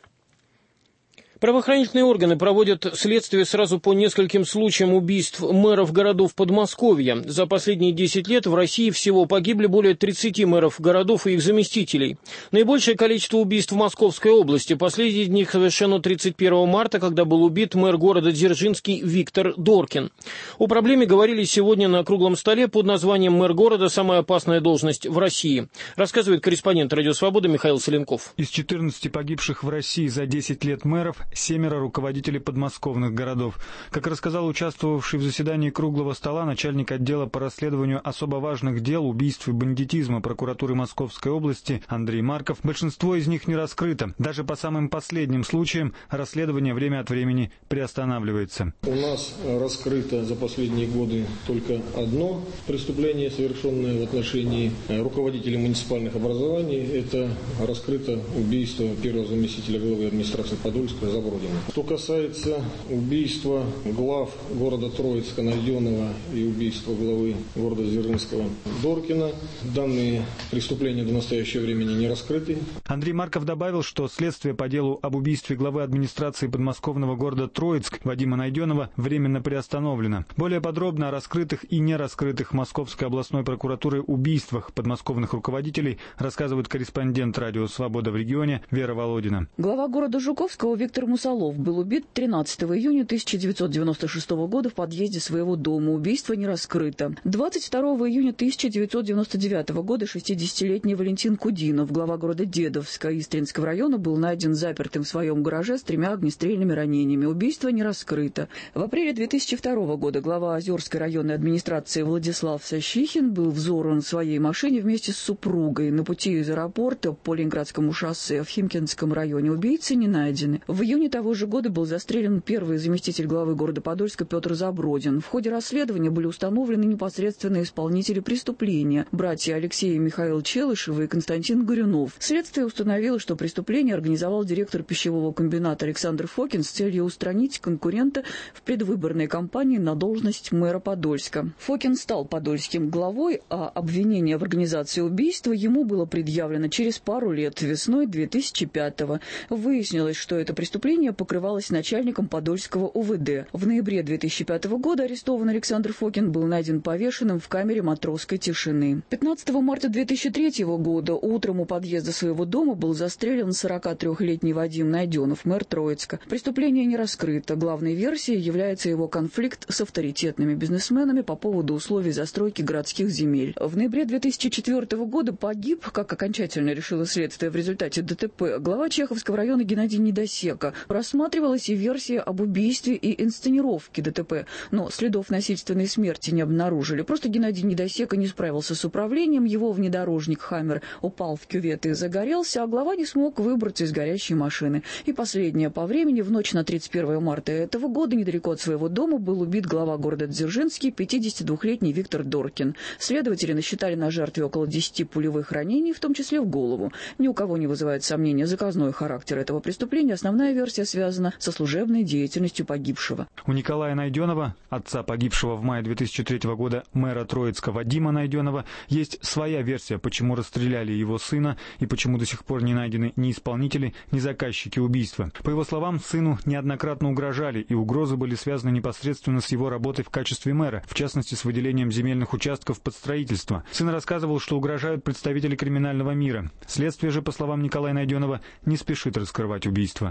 Правоохранительные органы проводят следствие сразу по нескольким случаям убийств мэров городов Подмосковья. За последние десять лет в России всего погибли более тридцати мэров городов и их заместителей. Наибольшее количество убийств в Московской области. Последний из них совершено тридцать первого марта, когда был убит мэр города Дзержинский Виктор Доркин. О проблеме говорили сегодня на круглом столе под названием «Мэр города. Самая опасная должность в России». Рассказывает корреспондент «Радио Свобода» Михаил Соленков. Из четырнадцати погибших в России за десять лет мэров семеро руководителей подмосковных городов. Как рассказал участвовавший в заседании круглого стола начальник отдела по расследованию особо важных дел убийств и бандитизма прокуратуры Московской области Андрей Марков, большинство из них не раскрыто. Даже по самым последним случаям расследование время от времени приостанавливается. У нас раскрыто за последние годы только одно преступление, совершенное в отношении руководителей муниципальных образований. Это раскрыто убийство первого заместителя главы администрации Подольска Забродина. Что касается убийства глав города Троицка Найденова и убийства главы города Дзержинского Доркина, данные преступления до настоящего времени не раскрыты. Андрей Марков добавил, что следствие по делу об убийстве главы администрации подмосковного города Троицк Вадима Найденова временно приостановлено. Более подробно о раскрытых и нераскрытых Московской областной прокуратуры убийствах подмосковных руководителей рассказывает корреспондент Радио Свобода в регионе Вера Володина. Глава города Жуковского Виктор Мусалов был убит тринадцатого июня тысяча девятьсот девяносто шестого года в подъезде своего дома. Убийство не раскрыто. двадцать второго июня тысяча девятьсот девяносто девятого года шестидесятилетний Валентин Кудинов, глава города Дедовска Истринского района, был найден запертым в своем гараже с тремя огнестрельными ранениями. Убийство не раскрыто. В апреле две тысячи второго года глава Озерской районной администрации Владислав Сащихин был взорван в своей машине вместе с супругой на пути из аэропорта по Ленинградскому шоссе в Химкинском районе. Убийцы не найдены. В В июне того же года был застрелен первый заместитель главы города Подольска Петр Забродин. В ходе расследования были установлены непосредственные исполнители преступления – братья Алексей и Михаил Челышевы и Константин Горюнов. Следствие установило, что преступление организовал директор пищевого комбината Александр Фокин с целью устранить конкурента в предвыборной кампании на должность мэра Подольска. Фокин стал подольским главой, а обвинение в организации убийства ему было предъявлено через пару лет, весной две тысячи пятого. Выяснилось, что это преступление Преступление покрывалось начальником Подольского У В Д. В ноябре две тысячи пятого года арестован Александр Фокин был найден повешенным в камере матросской тишины. пятнадцатого марта две тысячи третьего года утром у подъезда своего дома был застрелен сорокатрёхлетний Вадим Найденов, мэр Троицка. Преступление не раскрыто. Главной версией является его конфликт с авторитетными бизнесменами по поводу условий застройки городских земель. В ноябре две тысячи четвёртого года погиб, как окончательно решило следствие в результате Д Т П, глава Чеховского района Геннадий Недосек. Рассматривалась и версия об убийстве и инсценировке Д Т П, но следов насильственной смерти не обнаружили. Просто Геннадий Недосека не справился с управлением, его внедорожник «Хаммер» упал в кювет и загорелся, а глава не смог выбраться из горящей машины. И последнее по времени, в ночь на тридцать первое марта этого года, недалеко от своего дома был убит глава города Дзержинский, пятидесятидвухлетний Виктор Доркин. Следователи насчитали на жертве около десяти пулевых ранений, в том числе в голову. Ни у кого не вызывает сомнения заказной характер этого преступления. Основная версия связана со служебной деятельностью погибшего. У Николая Найденова, отца погибшего в мае две тысячи третьего года мэра Троицка Вадима Найденова, есть своя версия, почему расстреляли его сына и почему до сих пор не найдены ни исполнители, ни заказчики убийства. По его словам, сыну неоднократно угрожали, и угрозы были связаны непосредственно с его работой в качестве мэра, в частности с выделением земельных участков под строительство. Сын рассказывал, что угрожают представители криминального мира. Следствие же, по словам Николая Найденова, не спешит раскрывать убийство. На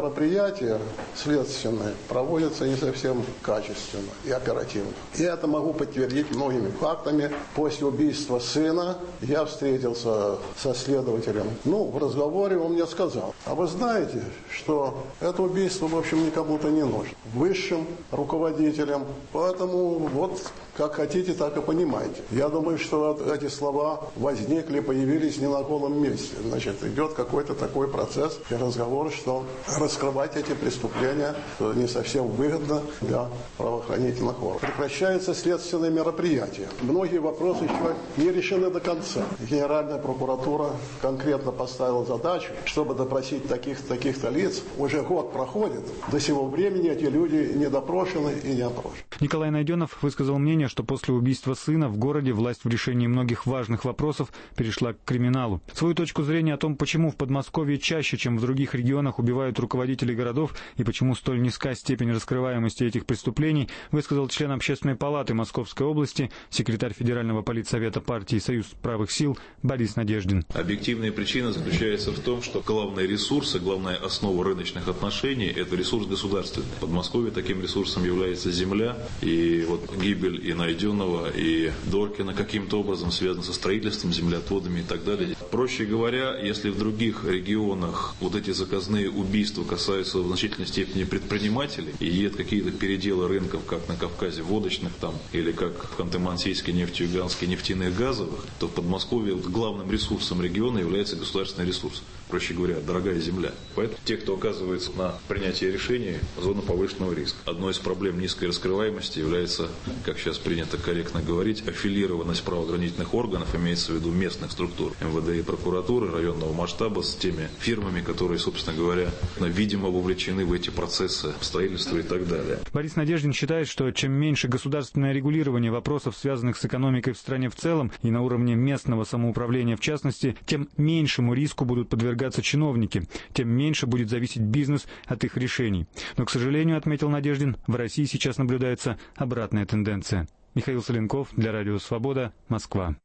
мероприятия следственные проводятся не совсем качественно и оперативно. И это могу подтвердить многими фактами. После убийства сына я встретился со следователем. Ну, в разговоре он мне сказал: а вы знаете, что это убийство, в общем, никому-то не нужно. Высшим руководителям. Поэтому вот как хотите, так и понимаете. Я думаю, что эти слова возникли, появились не на голом месте. Значит, идет какой-то такой процесс и разговор, что раскрывать эти преступления не совсем выгодно для правоохранительных органов. Прекращаются следственные мероприятия. Многие вопросы еще не решены до конца. Генеральная прокуратура конкретно поставила задачу, чтобы допросить таких-то таких-то лиц. Уже год проходит. До сего времени эти люди не допрошены и не опрошены. Николай Найденов высказал мнение, что после убийства сына в городе власть в решении многих важных вопросов перешла к криминалу. Свою точку зрения о том, почему в Подмосковье чаще, чем в других регионах, убивают руководителей городов и почему столь низка степень раскрываемости этих преступлений, высказал член Общественной палаты Московской области, секретарь Федерального политсовета партии «Союз правых сил» Борис Надеждин. Объективная причина заключается в том, что главный ресурс и главная основа рыночных отношений – это ресурс государственный. В Подмосковье таким ресурсом является земля, и вот гибель и Найденова, и Доркина каким-то образом связана со строительством, землеотводами и так далее. Проще говоря, если в других регионах вот эти заказные убийства касаются в значительной степени предпринимателей, и есть какие-то переделы рынков, как на Кавказе, водочных там, или как в Ханты-Мансийской, Нефтеюганской, нефтяных, газовых, то в Подмосковье вот главным ресурсом региона является государственный ресурс. Проще говоря, дорогая земля. Поэтому те, кто оказывается на принятии решений, зона повышенного риска. Одной из проблем низкой раскрываемости является, как сейчас принято корректно говорить, аффилированность правоохранительных органов, имеется в виду местных структур, эм вэ дэ и прокуратуры районного масштаба с теми фирмами, которые, собственно говоря, видимо вовлечены в эти процессы строительства и так далее. Борис Надеждин считает, что чем меньше государственное регулирование вопросов, связанных с экономикой в стране в целом и на уровне местного самоуправления в частности, тем меньшему риску будут подвергаться чиновники, тем меньше будет зависеть бизнес от их решений. Но, к сожалению, отметил Надеждин, в России сейчас наблюдается обратная тенденция. Михаил Соленков для Радио Свобода, Москва.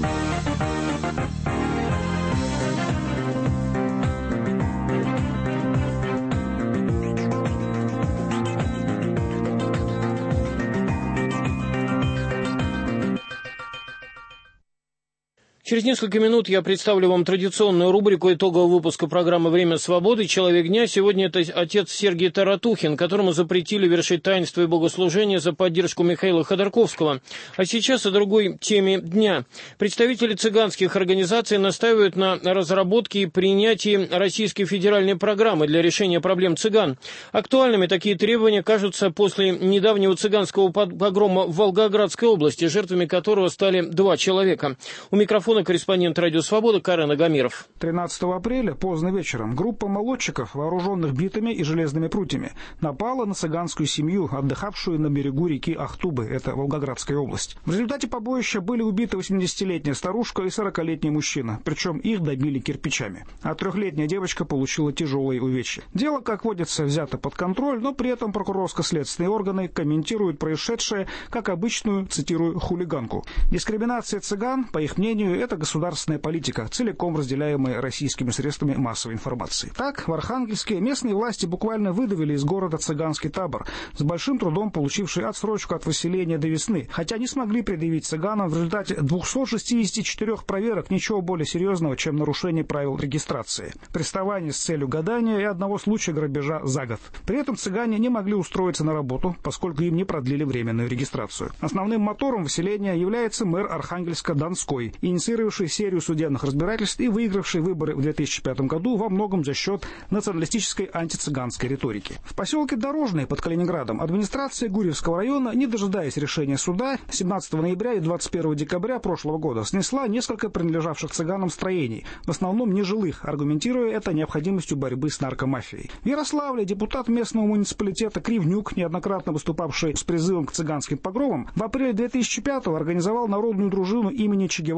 Через несколько минут я представлю вам традиционную рубрику итогового выпуска программы «Время свободы. Человек дня». Сегодня это отец Сергий Таратухин, которому запретили вершить таинство и богослужение за поддержку Михаила Ходорковского. А сейчас о другой теме дня. Представители цыганских организаций настаивают на разработке и принятии Российской федеральной программы для решения проблем цыган. Актуальными такие требования кажутся после недавнего цыганского погрома в Волгоградской области, жертвами которого стали два человека. У микрофона корреспондент Радио Свобода Карен Агамиров. тринадцатого апреля поздно вечером группа молодчиков, вооруженных битами и железными прутьями, напала на цыганскую семью, отдыхавшую на берегу реки Ахтубы, это Волгоградская область. В результате побоища были убиты восьмидесятилетняя старушка и сорокалетний мужчина, причем их добили кирпичами. А трехлетняя девочка получила тяжелые увечья. Дело, как водится, взято под контроль, но при этом прокурорско-следственные органы комментируют происшедшее как обычную, цитирую, хулиганку. Дискриминация цыган, по их мнению, это государственная политика, целиком разделяемая российскими средствами массовой информации. Так, в Архангельске местные власти буквально выдавили из города цыганский табор, с большим трудом получивший отсрочку от выселения до весны, хотя не смогли предъявить цыганам в результате двухсот шестидесяти четырёх проверок ничего более серьезного, чем нарушение правил регистрации, приставание с целью гадания и одного случая грабежа за год. При этом цыгане не могли устроиться на работу, поскольку им не продлили временную регистрацию. Основным мотором выселения является мэр Архангельска Донской, инициировавший серию судебных разбирательств и выигравший выборы в две тысячи пятом году во многом за счет националистической антицыганской риторики. В поселке Дорожный под Калининградом администрация Гурьевского района, не дожидаясь решения суда, семнадцатого ноября и двадцать первого декабря прошлого года снесла несколько принадлежавших цыганам строений, в основном нежилых, аргументируя это необходимостью борьбы с наркомафией. В Ярославле депутат местного муниципалитета Кривнюк, неоднократно выступавший с призывом к цыганским погромам, в апреле две тысячи пятого организовал народную дружину имени Че Гевары, участвуя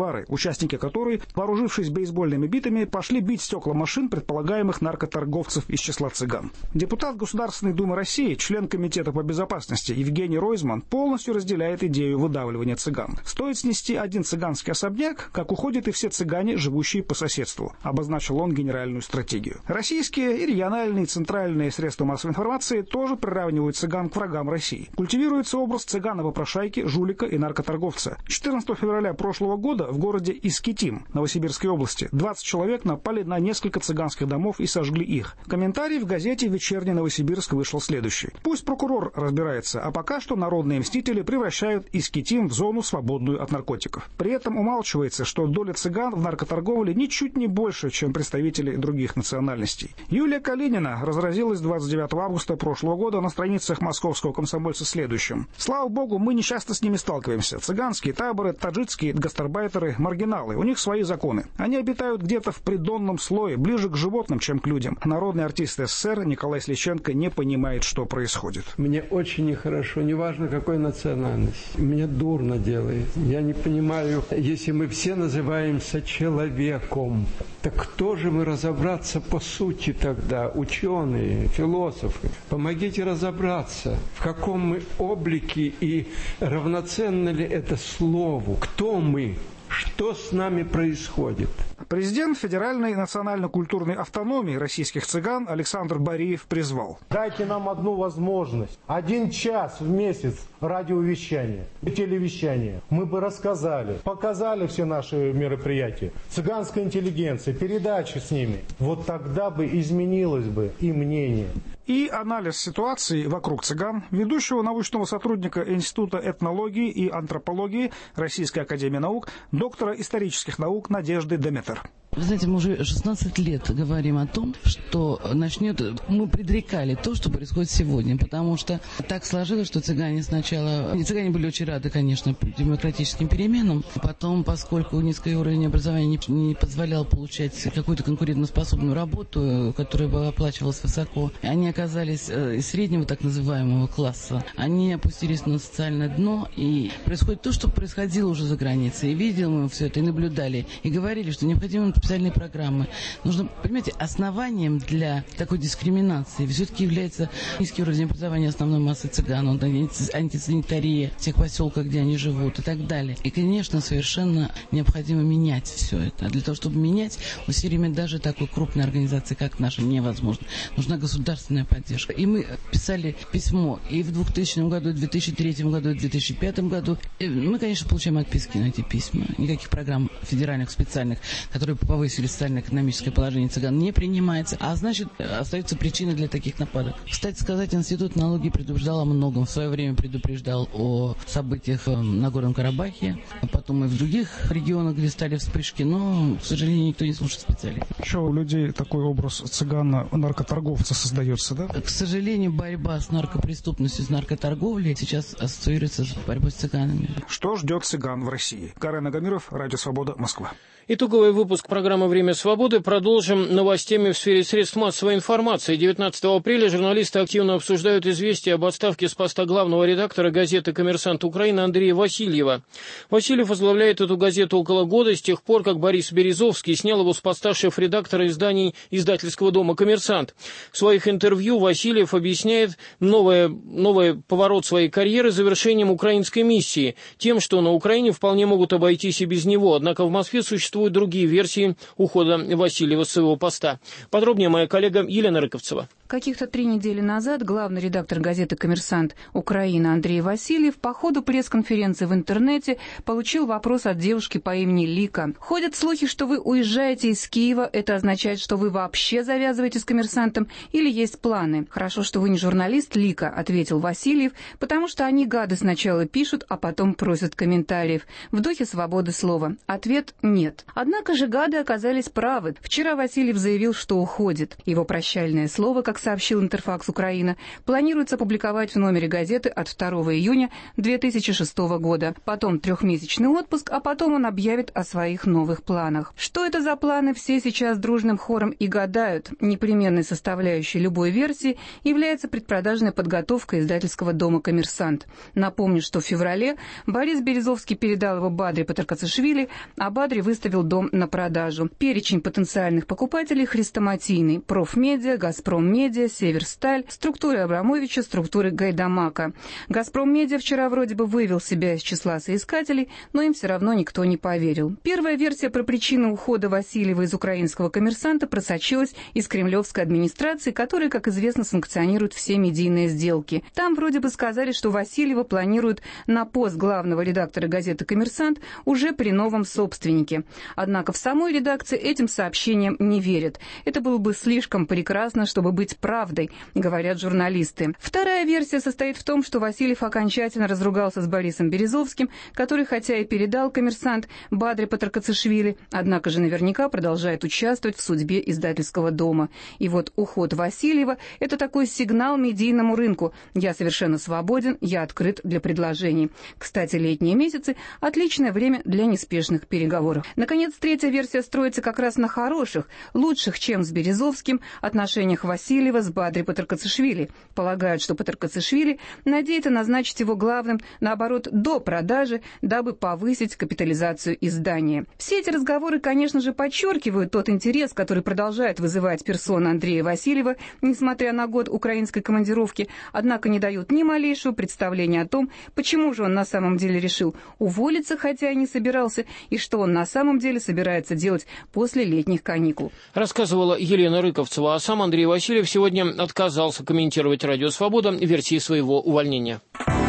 участники которой, вооружившись бейсбольными битами, пошли бить стекла машин предполагаемых наркоторговцев из числа цыган. Депутат Государственной Думы России, член Комитета по безопасности Евгений Ройзман полностью разделяет идею выдавливания цыган. Стоит снести один цыганский особняк, как уходят и все цыгане, живущие по соседству, обозначил он генеральную стратегию. Российские и региональные центральные средства массовой информации тоже приравнивают цыган к врагам России. Культивируется образ цыгана-попрошайки, жулика и наркоторговца. четырнадцатого февраля прошлого года в городе Искитим, Новосибирской области, двадцать человек напали на несколько цыганских домов и сожгли их. Комментарий в газете «Вечерний Новосибирск» вышел следующий. Пусть прокурор разбирается, а пока что народные мстители превращают Искитим в зону, свободную от наркотиков. При этом умалчивается, что доля цыган в наркоторговле ничуть не больше, чем представителей других национальностей. Юлия Калинина разразилась двадцать девятого августа прошлого года на страницах московского комсомольца следующим. Слава богу, мы не часто с ними сталкиваемся. Цыганские таборы, таджикские гастарбайтеры, маргиналы. У них свои законы. Они обитают где-то в придонном слое, ближе к животным, чем к людям. Народный артист СССР Николай Сличенко не понимает, что происходит. Мне очень нехорошо, неважно какой национальности. Мне дурно делает. Я не понимаю, если мы все называемся человеком, так кто же мы разобраться по сути тогда? Ученые, философы. Помогите разобраться, в каком мы облике и равноценно ли это слову. Кто мы? Что с нами происходит? Президент Федеральной национально-культурной автономии российских цыган Александр Бариев призвал. Дайте нам одну возможность. Один час в месяц радиовещания и телевещания. Мы бы рассказали, показали все наши мероприятия. Цыганская интеллигенция, передачи с ними. Вот тогда бы изменилось бы и мнение. И анализ ситуации вокруг цыган ведущего научного сотрудника Института этнологии и антропологии Российской академии наук, доктора исторических наук Надежды Деметер. Вы знаете, мы уже шестнадцать лет говорим о том, что начнет... Мы предрекали то, что происходит сегодня, потому что так сложилось, что цыгане сначала... Цыгане были очень рады, конечно, демократическим переменам. Потом, поскольку низкий уровень образования не, не позволял получать какую-то конкурентоспособную работу, которая бы оплачивалась высоко, они оказались из среднего так называемого класса. Они опустились на социальное дно, и происходит то, что происходило уже за границей. И видели мы все это, и наблюдали, и говорили, что необходимо специальные программы. Нужно, понимаете, основанием для такой дискриминации все-таки является низкий уровень образования основной массы цыган, антисанитария в тех поселках, где они живут и так далее. И, конечно, совершенно необходимо менять все это. А для того, чтобы менять, усилиями даже такой крупной организации, как наша, невозможно. Нужна государственная поддержка. И мы писали письмо и в двухтысячном году, и в две тысячи третьем году, и в две тысячи пятом году. И мы, конечно, получаем отписки на эти письма. Никаких программ федеральных, специальных, которые повысили социально-экономическое положение цыган, не принимается, а значит, остаются причины для таких нападок. Кстати сказать, Институт этнологии предупреждал о многом. В свое время предупреждал о событиях на Горном Карабахе, а потом и в других регионах, где стали вспышки, но, к сожалению, никто не слушает специалистов. Еще у людей такой образ цыгана-наркоторговца создается, да? К сожалению, борьба с наркопреступностью, с наркоторговлей сейчас ассоциируется с борьбой с цыганами. Что ждет цыган в России? Карен Агамиров, Радио Свобода, Москва. Итоговый выпуск программы «Время свободы» продолжим новостями в сфере средств массовой информации. девятнадцатого апреля журналисты активно обсуждают известие об отставке с поста главного редактора газеты «Коммерсант Украины» Андрея Васильева. Васильев возглавляет эту газету около года, с тех пор, как Борис Березовский снял его с поста шеф-редактора изданий издательского дома «Коммерсант». В своих интервью Васильев объясняет новое, новый поворот своей карьеры завершением украинской миссии, тем, что на Украине вполне могут обойтись и без него, однако в Москве существует другие версии ухода Васильева с своего поста. Подробнее моя коллега Елена Рыковцева. Каких-то три недели назад главный редактор газеты «Коммерсант Украина» Андрей Васильев по ходу пресс-конференции в интернете получил вопрос от девушки по имени Лика. «Ходят слухи, что вы уезжаете из Киева. Это означает, что вы вообще завязываете с «Коммерсантом» или есть планы?» «Хорошо, что вы не журналист, Лика», — ответил Васильев, «потому что они, гады, сначала пишут, а потом просят комментариев. В духе свободы слова». Ответ — нет. Однако же гады оказались правы. Вчера Васильев заявил, что уходит. Его прощальное слово, как сообщил Интерфакс Украина, планируется публиковать в номере газеты от второго июня две тысячи шестого года. Потом трехмесячный отпуск, а потом он объявит о своих новых планах. Что это за планы, все сейчас дружным хором и гадают. Непременной составляющей любой версии является предпродажная подготовка издательского дома «Коммерсант». Напомню, что в феврале Борис Березовский передал его Бадре Патаркасашвили, а Бадре выставил дом на продажу. Перечень потенциальных покупателей хрестоматийный: Профмедиа, Газпроммедиа, Северсталь, структуры Абрамовича, структуры Гайдамака. Газпроммедиа вчера вроде бы вывел себя из числа соискателей, но им все равно никто не поверил. Первая версия про причину ухода Васильева из украинского «Коммерсанта» просочилась из кремлевской администрации, которая, как известно, санкционирует все медийные сделки. Там вроде бы сказали, что Васильева планируют на пост главного редактора газеты «Коммерсант» уже при новом собственнике. Однако в самой редакции этим сообщениям не верят. Это было бы слишком прекрасно, чтобы быть правдой, говорят журналисты. Вторая версия состоит в том, что Васильев окончательно разругался с Борисом Березовским, который, хотя и передал «Коммерсант» Бадре Патаркасашвили, однако же наверняка продолжает участвовать в судьбе издательского дома. И вот уход Васильева – это такой сигнал медийному рынку: я совершенно свободен, я открыт для предложений. Кстати, летние месяцы – отличное время для неспешных переговоров. Наконец, третья версия строится как раз на хороших, лучших, чем с Березовским, отношениях Васильева с Бадре Патаркасашвили. Полагают, что Патаркасашвили надеется назначить его главным, наоборот, до продажи, дабы повысить капитализацию издания. Все эти разговоры, конечно же, подчеркивают тот интерес, который продолжает вызывать персона Андрея Васильева, несмотря на год украинской командировки, однако не дают ни малейшего представления о том, почему же он на самом деле решил уволиться, хотя и не собирался, и что он на самом деле собирается делать после летних каникул. Рассказывала Елена Рыковцева, а сам Андрей Васильев сегодня отказался комментировать «Радио Свобода» версии своего увольнения.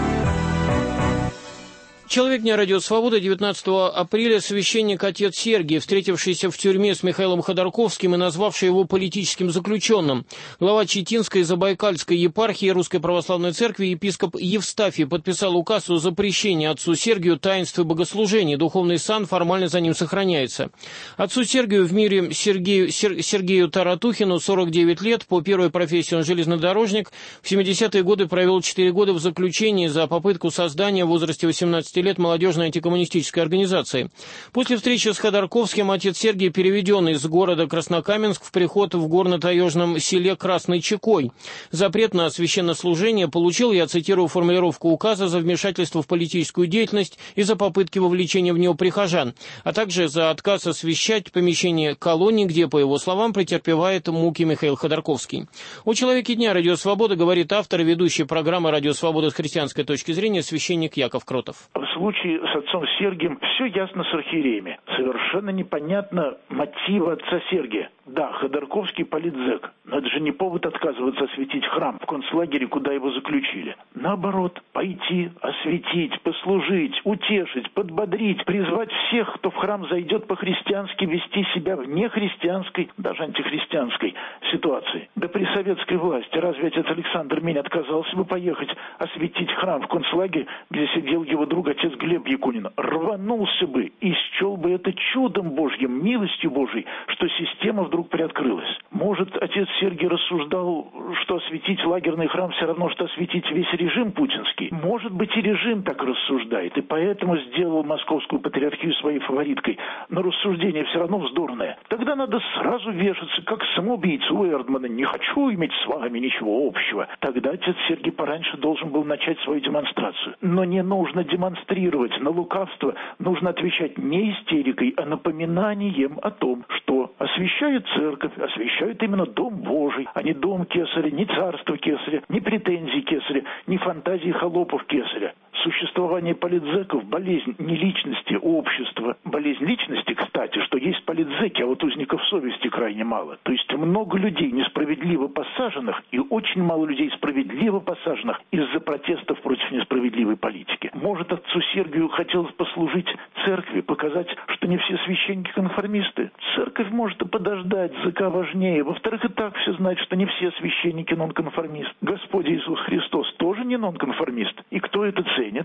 Человек дня «Радио Свобода» девятнадцатого апреля священник отец Сергий, встретившийся в тюрьме с Михаилом Ходорковским и назвавший его политическим заключенным. Глава Читинской и Забайкальской епархии Русской Православной Церкви епископ Евстафий подписал указ о запрещении отцу Сергию таинств и богослужений. Духовный сан формально за ним сохраняется. Отцу Сергию в мире Сергею, Сер, Сергею Таратухину сорок девять лет. По первой профессии он железнодорожник. В семидесятые годы провел четыре года в заключении за попытку создания в возрасте восемнадцати лет молодежной антикоммунистической организации. После встречи с Ходорковским отец Сергий переведен из города Краснокаменск в приход в горно-таежном селе Красный Чекой. Запрет на священнослужение получил, я цитирую формулировку указа, за вмешательство в политическую деятельность и за попытки вовлечения в него прихожан, а также за отказ освящать помещение колонии, где, по его словам, претерпевает муки Михаил Ходорковский. О человеке дня «Радио Свобода» говорит автор и ведущий программы «Радио Свобода» с христианской точки зрения священник Яков Кротов. В случае с отцом Сергием все ясно с архиереями. Совершенно непонятно мотива отца Сергия. Да, Ходорковский политзэк, но это же не повод отказываться осветить храм в концлагере, куда его заключили. Наоборот, пойти, осветить, послужить, утешить, подбодрить, призвать всех, кто в храм зайдет по-христиански, вести себя в нехристианской, даже антихристианской ситуации. Да при советской власти разве отец Александр Мень отказался бы поехать осветить храм в концлагере, где сидел его друг отец Глеб Якунин? Рванулся бы и счел бы это чудом Божьим, милостью Божьей, что система вдруг приоткрылась. Может, отец Сергий рассуждал, что осветить лагерный храм все равно, что осветить весь режим путинский. Может быть, и режим так рассуждает, и поэтому сделал московскую патриархию своей фавориткой. Но рассуждение все равно вздорное. Тогда надо сразу вешаться, как самоубийца Уэрдмана. Не хочу иметь с вами ничего общего. Тогда отец Сергий пораньше должен был начать свою демонстрацию. Но не нужно демонстрировать. На лукавство нужно отвечать не истерикой, а напоминанием о том, что освящают церковь, освящают именно Дом Божий, а не дом Кесаря, не царство Кесаря, не претензии Кесаря, не фантазии холопов Кесаря. Существование политзеков – болезнь не личности, а общества. Болезнь личности, кстати, что есть политзеки, а вот узников совести крайне мало. То есть много людей несправедливо посаженных и очень мало людей справедливо посаженных из-за протестов против несправедливой политики. Может, отцу Сергию хотелось послужить церкви, показать, что не все священники конформисты. Церковь может и подождать, языка важнее. Во-вторых, и так все знают, что не все священники нонконформисты. Господь Иисус Христос тоже не нонконформист. И кто это ценит? Против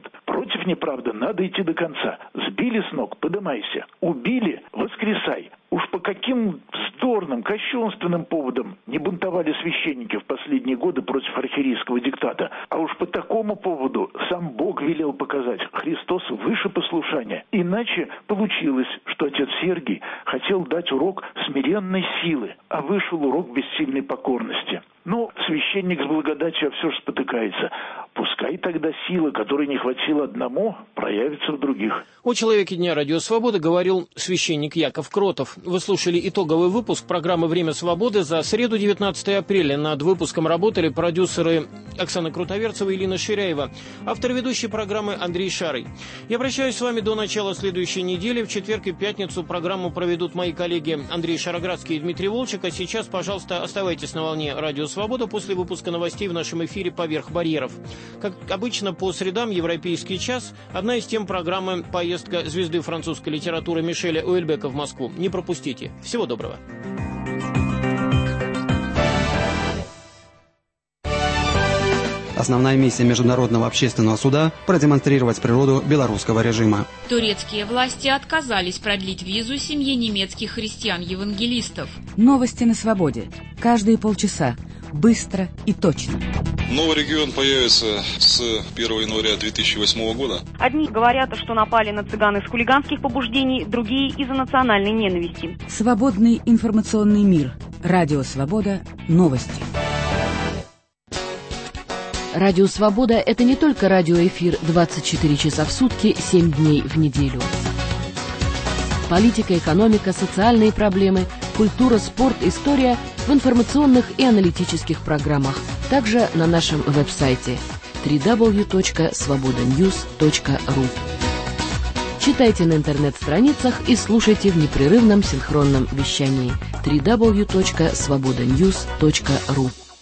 Против неправды надо идти до конца. Сбили с ног — подымайся. Убили — воскресай. Уж по каким вздорным, кощунственным поводам не бунтовали священники в последние годы против архиерейского диктата. А уж по такому поводу сам Бог велел показать: Христос выше послушания. Иначе получилось, что отец Сергий хотел дать урок смиренной силы, а вышел урок бессильной покорности. Ну, священник с благодатью все же спотыкается. Пускай тогда сила, которой не хватило одному, проявится в других. О человеке Дня Радио Свобода говорил священник Яков Кротов. Вы слушали итоговый выпуск программы «Время свободы» за среду, девятнадцатое апреля. Над выпуском работали продюсеры Оксана Крутоверцева и Ирина Ширяева. Автор ведущей программы Андрей Шарый. Я прощаюсь с вами до начала следующей недели. В четверг и пятницу программу проведут мои коллеги Андрей Шароградский и Дмитрий Волчек. А сейчас, пожалуйста, оставайтесь на волне Радио Свобода после выпуска новостей в нашем эфире «Поверх барьеров». Как обычно, по средам «Европейский час» одна из тем программы «Поездка звезды французской литературы» Мишеля Уэльбека в Москву. Не пропустите. Всего доброго. Основная миссия Международного общественного суда – продемонстрировать природу белорусского режима. Турецкие власти отказались продлить визу семье немецких христиан-евангелистов. Новости на свободе. Каждые полчаса. Быстро и точно. Новый регион появится с первого января две тысячи восьмого года. Одни говорят, что напали на цыган из хулиганских побуждений, другие из-за национальной ненависти. Свободный информационный мир. Радио Свобода. Новости. Радио Свобода – это не только радиоэфир двадцать четыре часа в сутки, семь дней в неделю. Политика, экономика, социальные проблемы, культура, спорт, история в информационных и аналитических программах. Также на нашем веб-сайте дабл ю дабл ю дабл ю точка свобода ньюс точка ру. Читайте на интернет-страницах и слушайте в непрерывном синхронном вещании дабл ю дабл ю дабл ю точка свобода ньюс точка ру.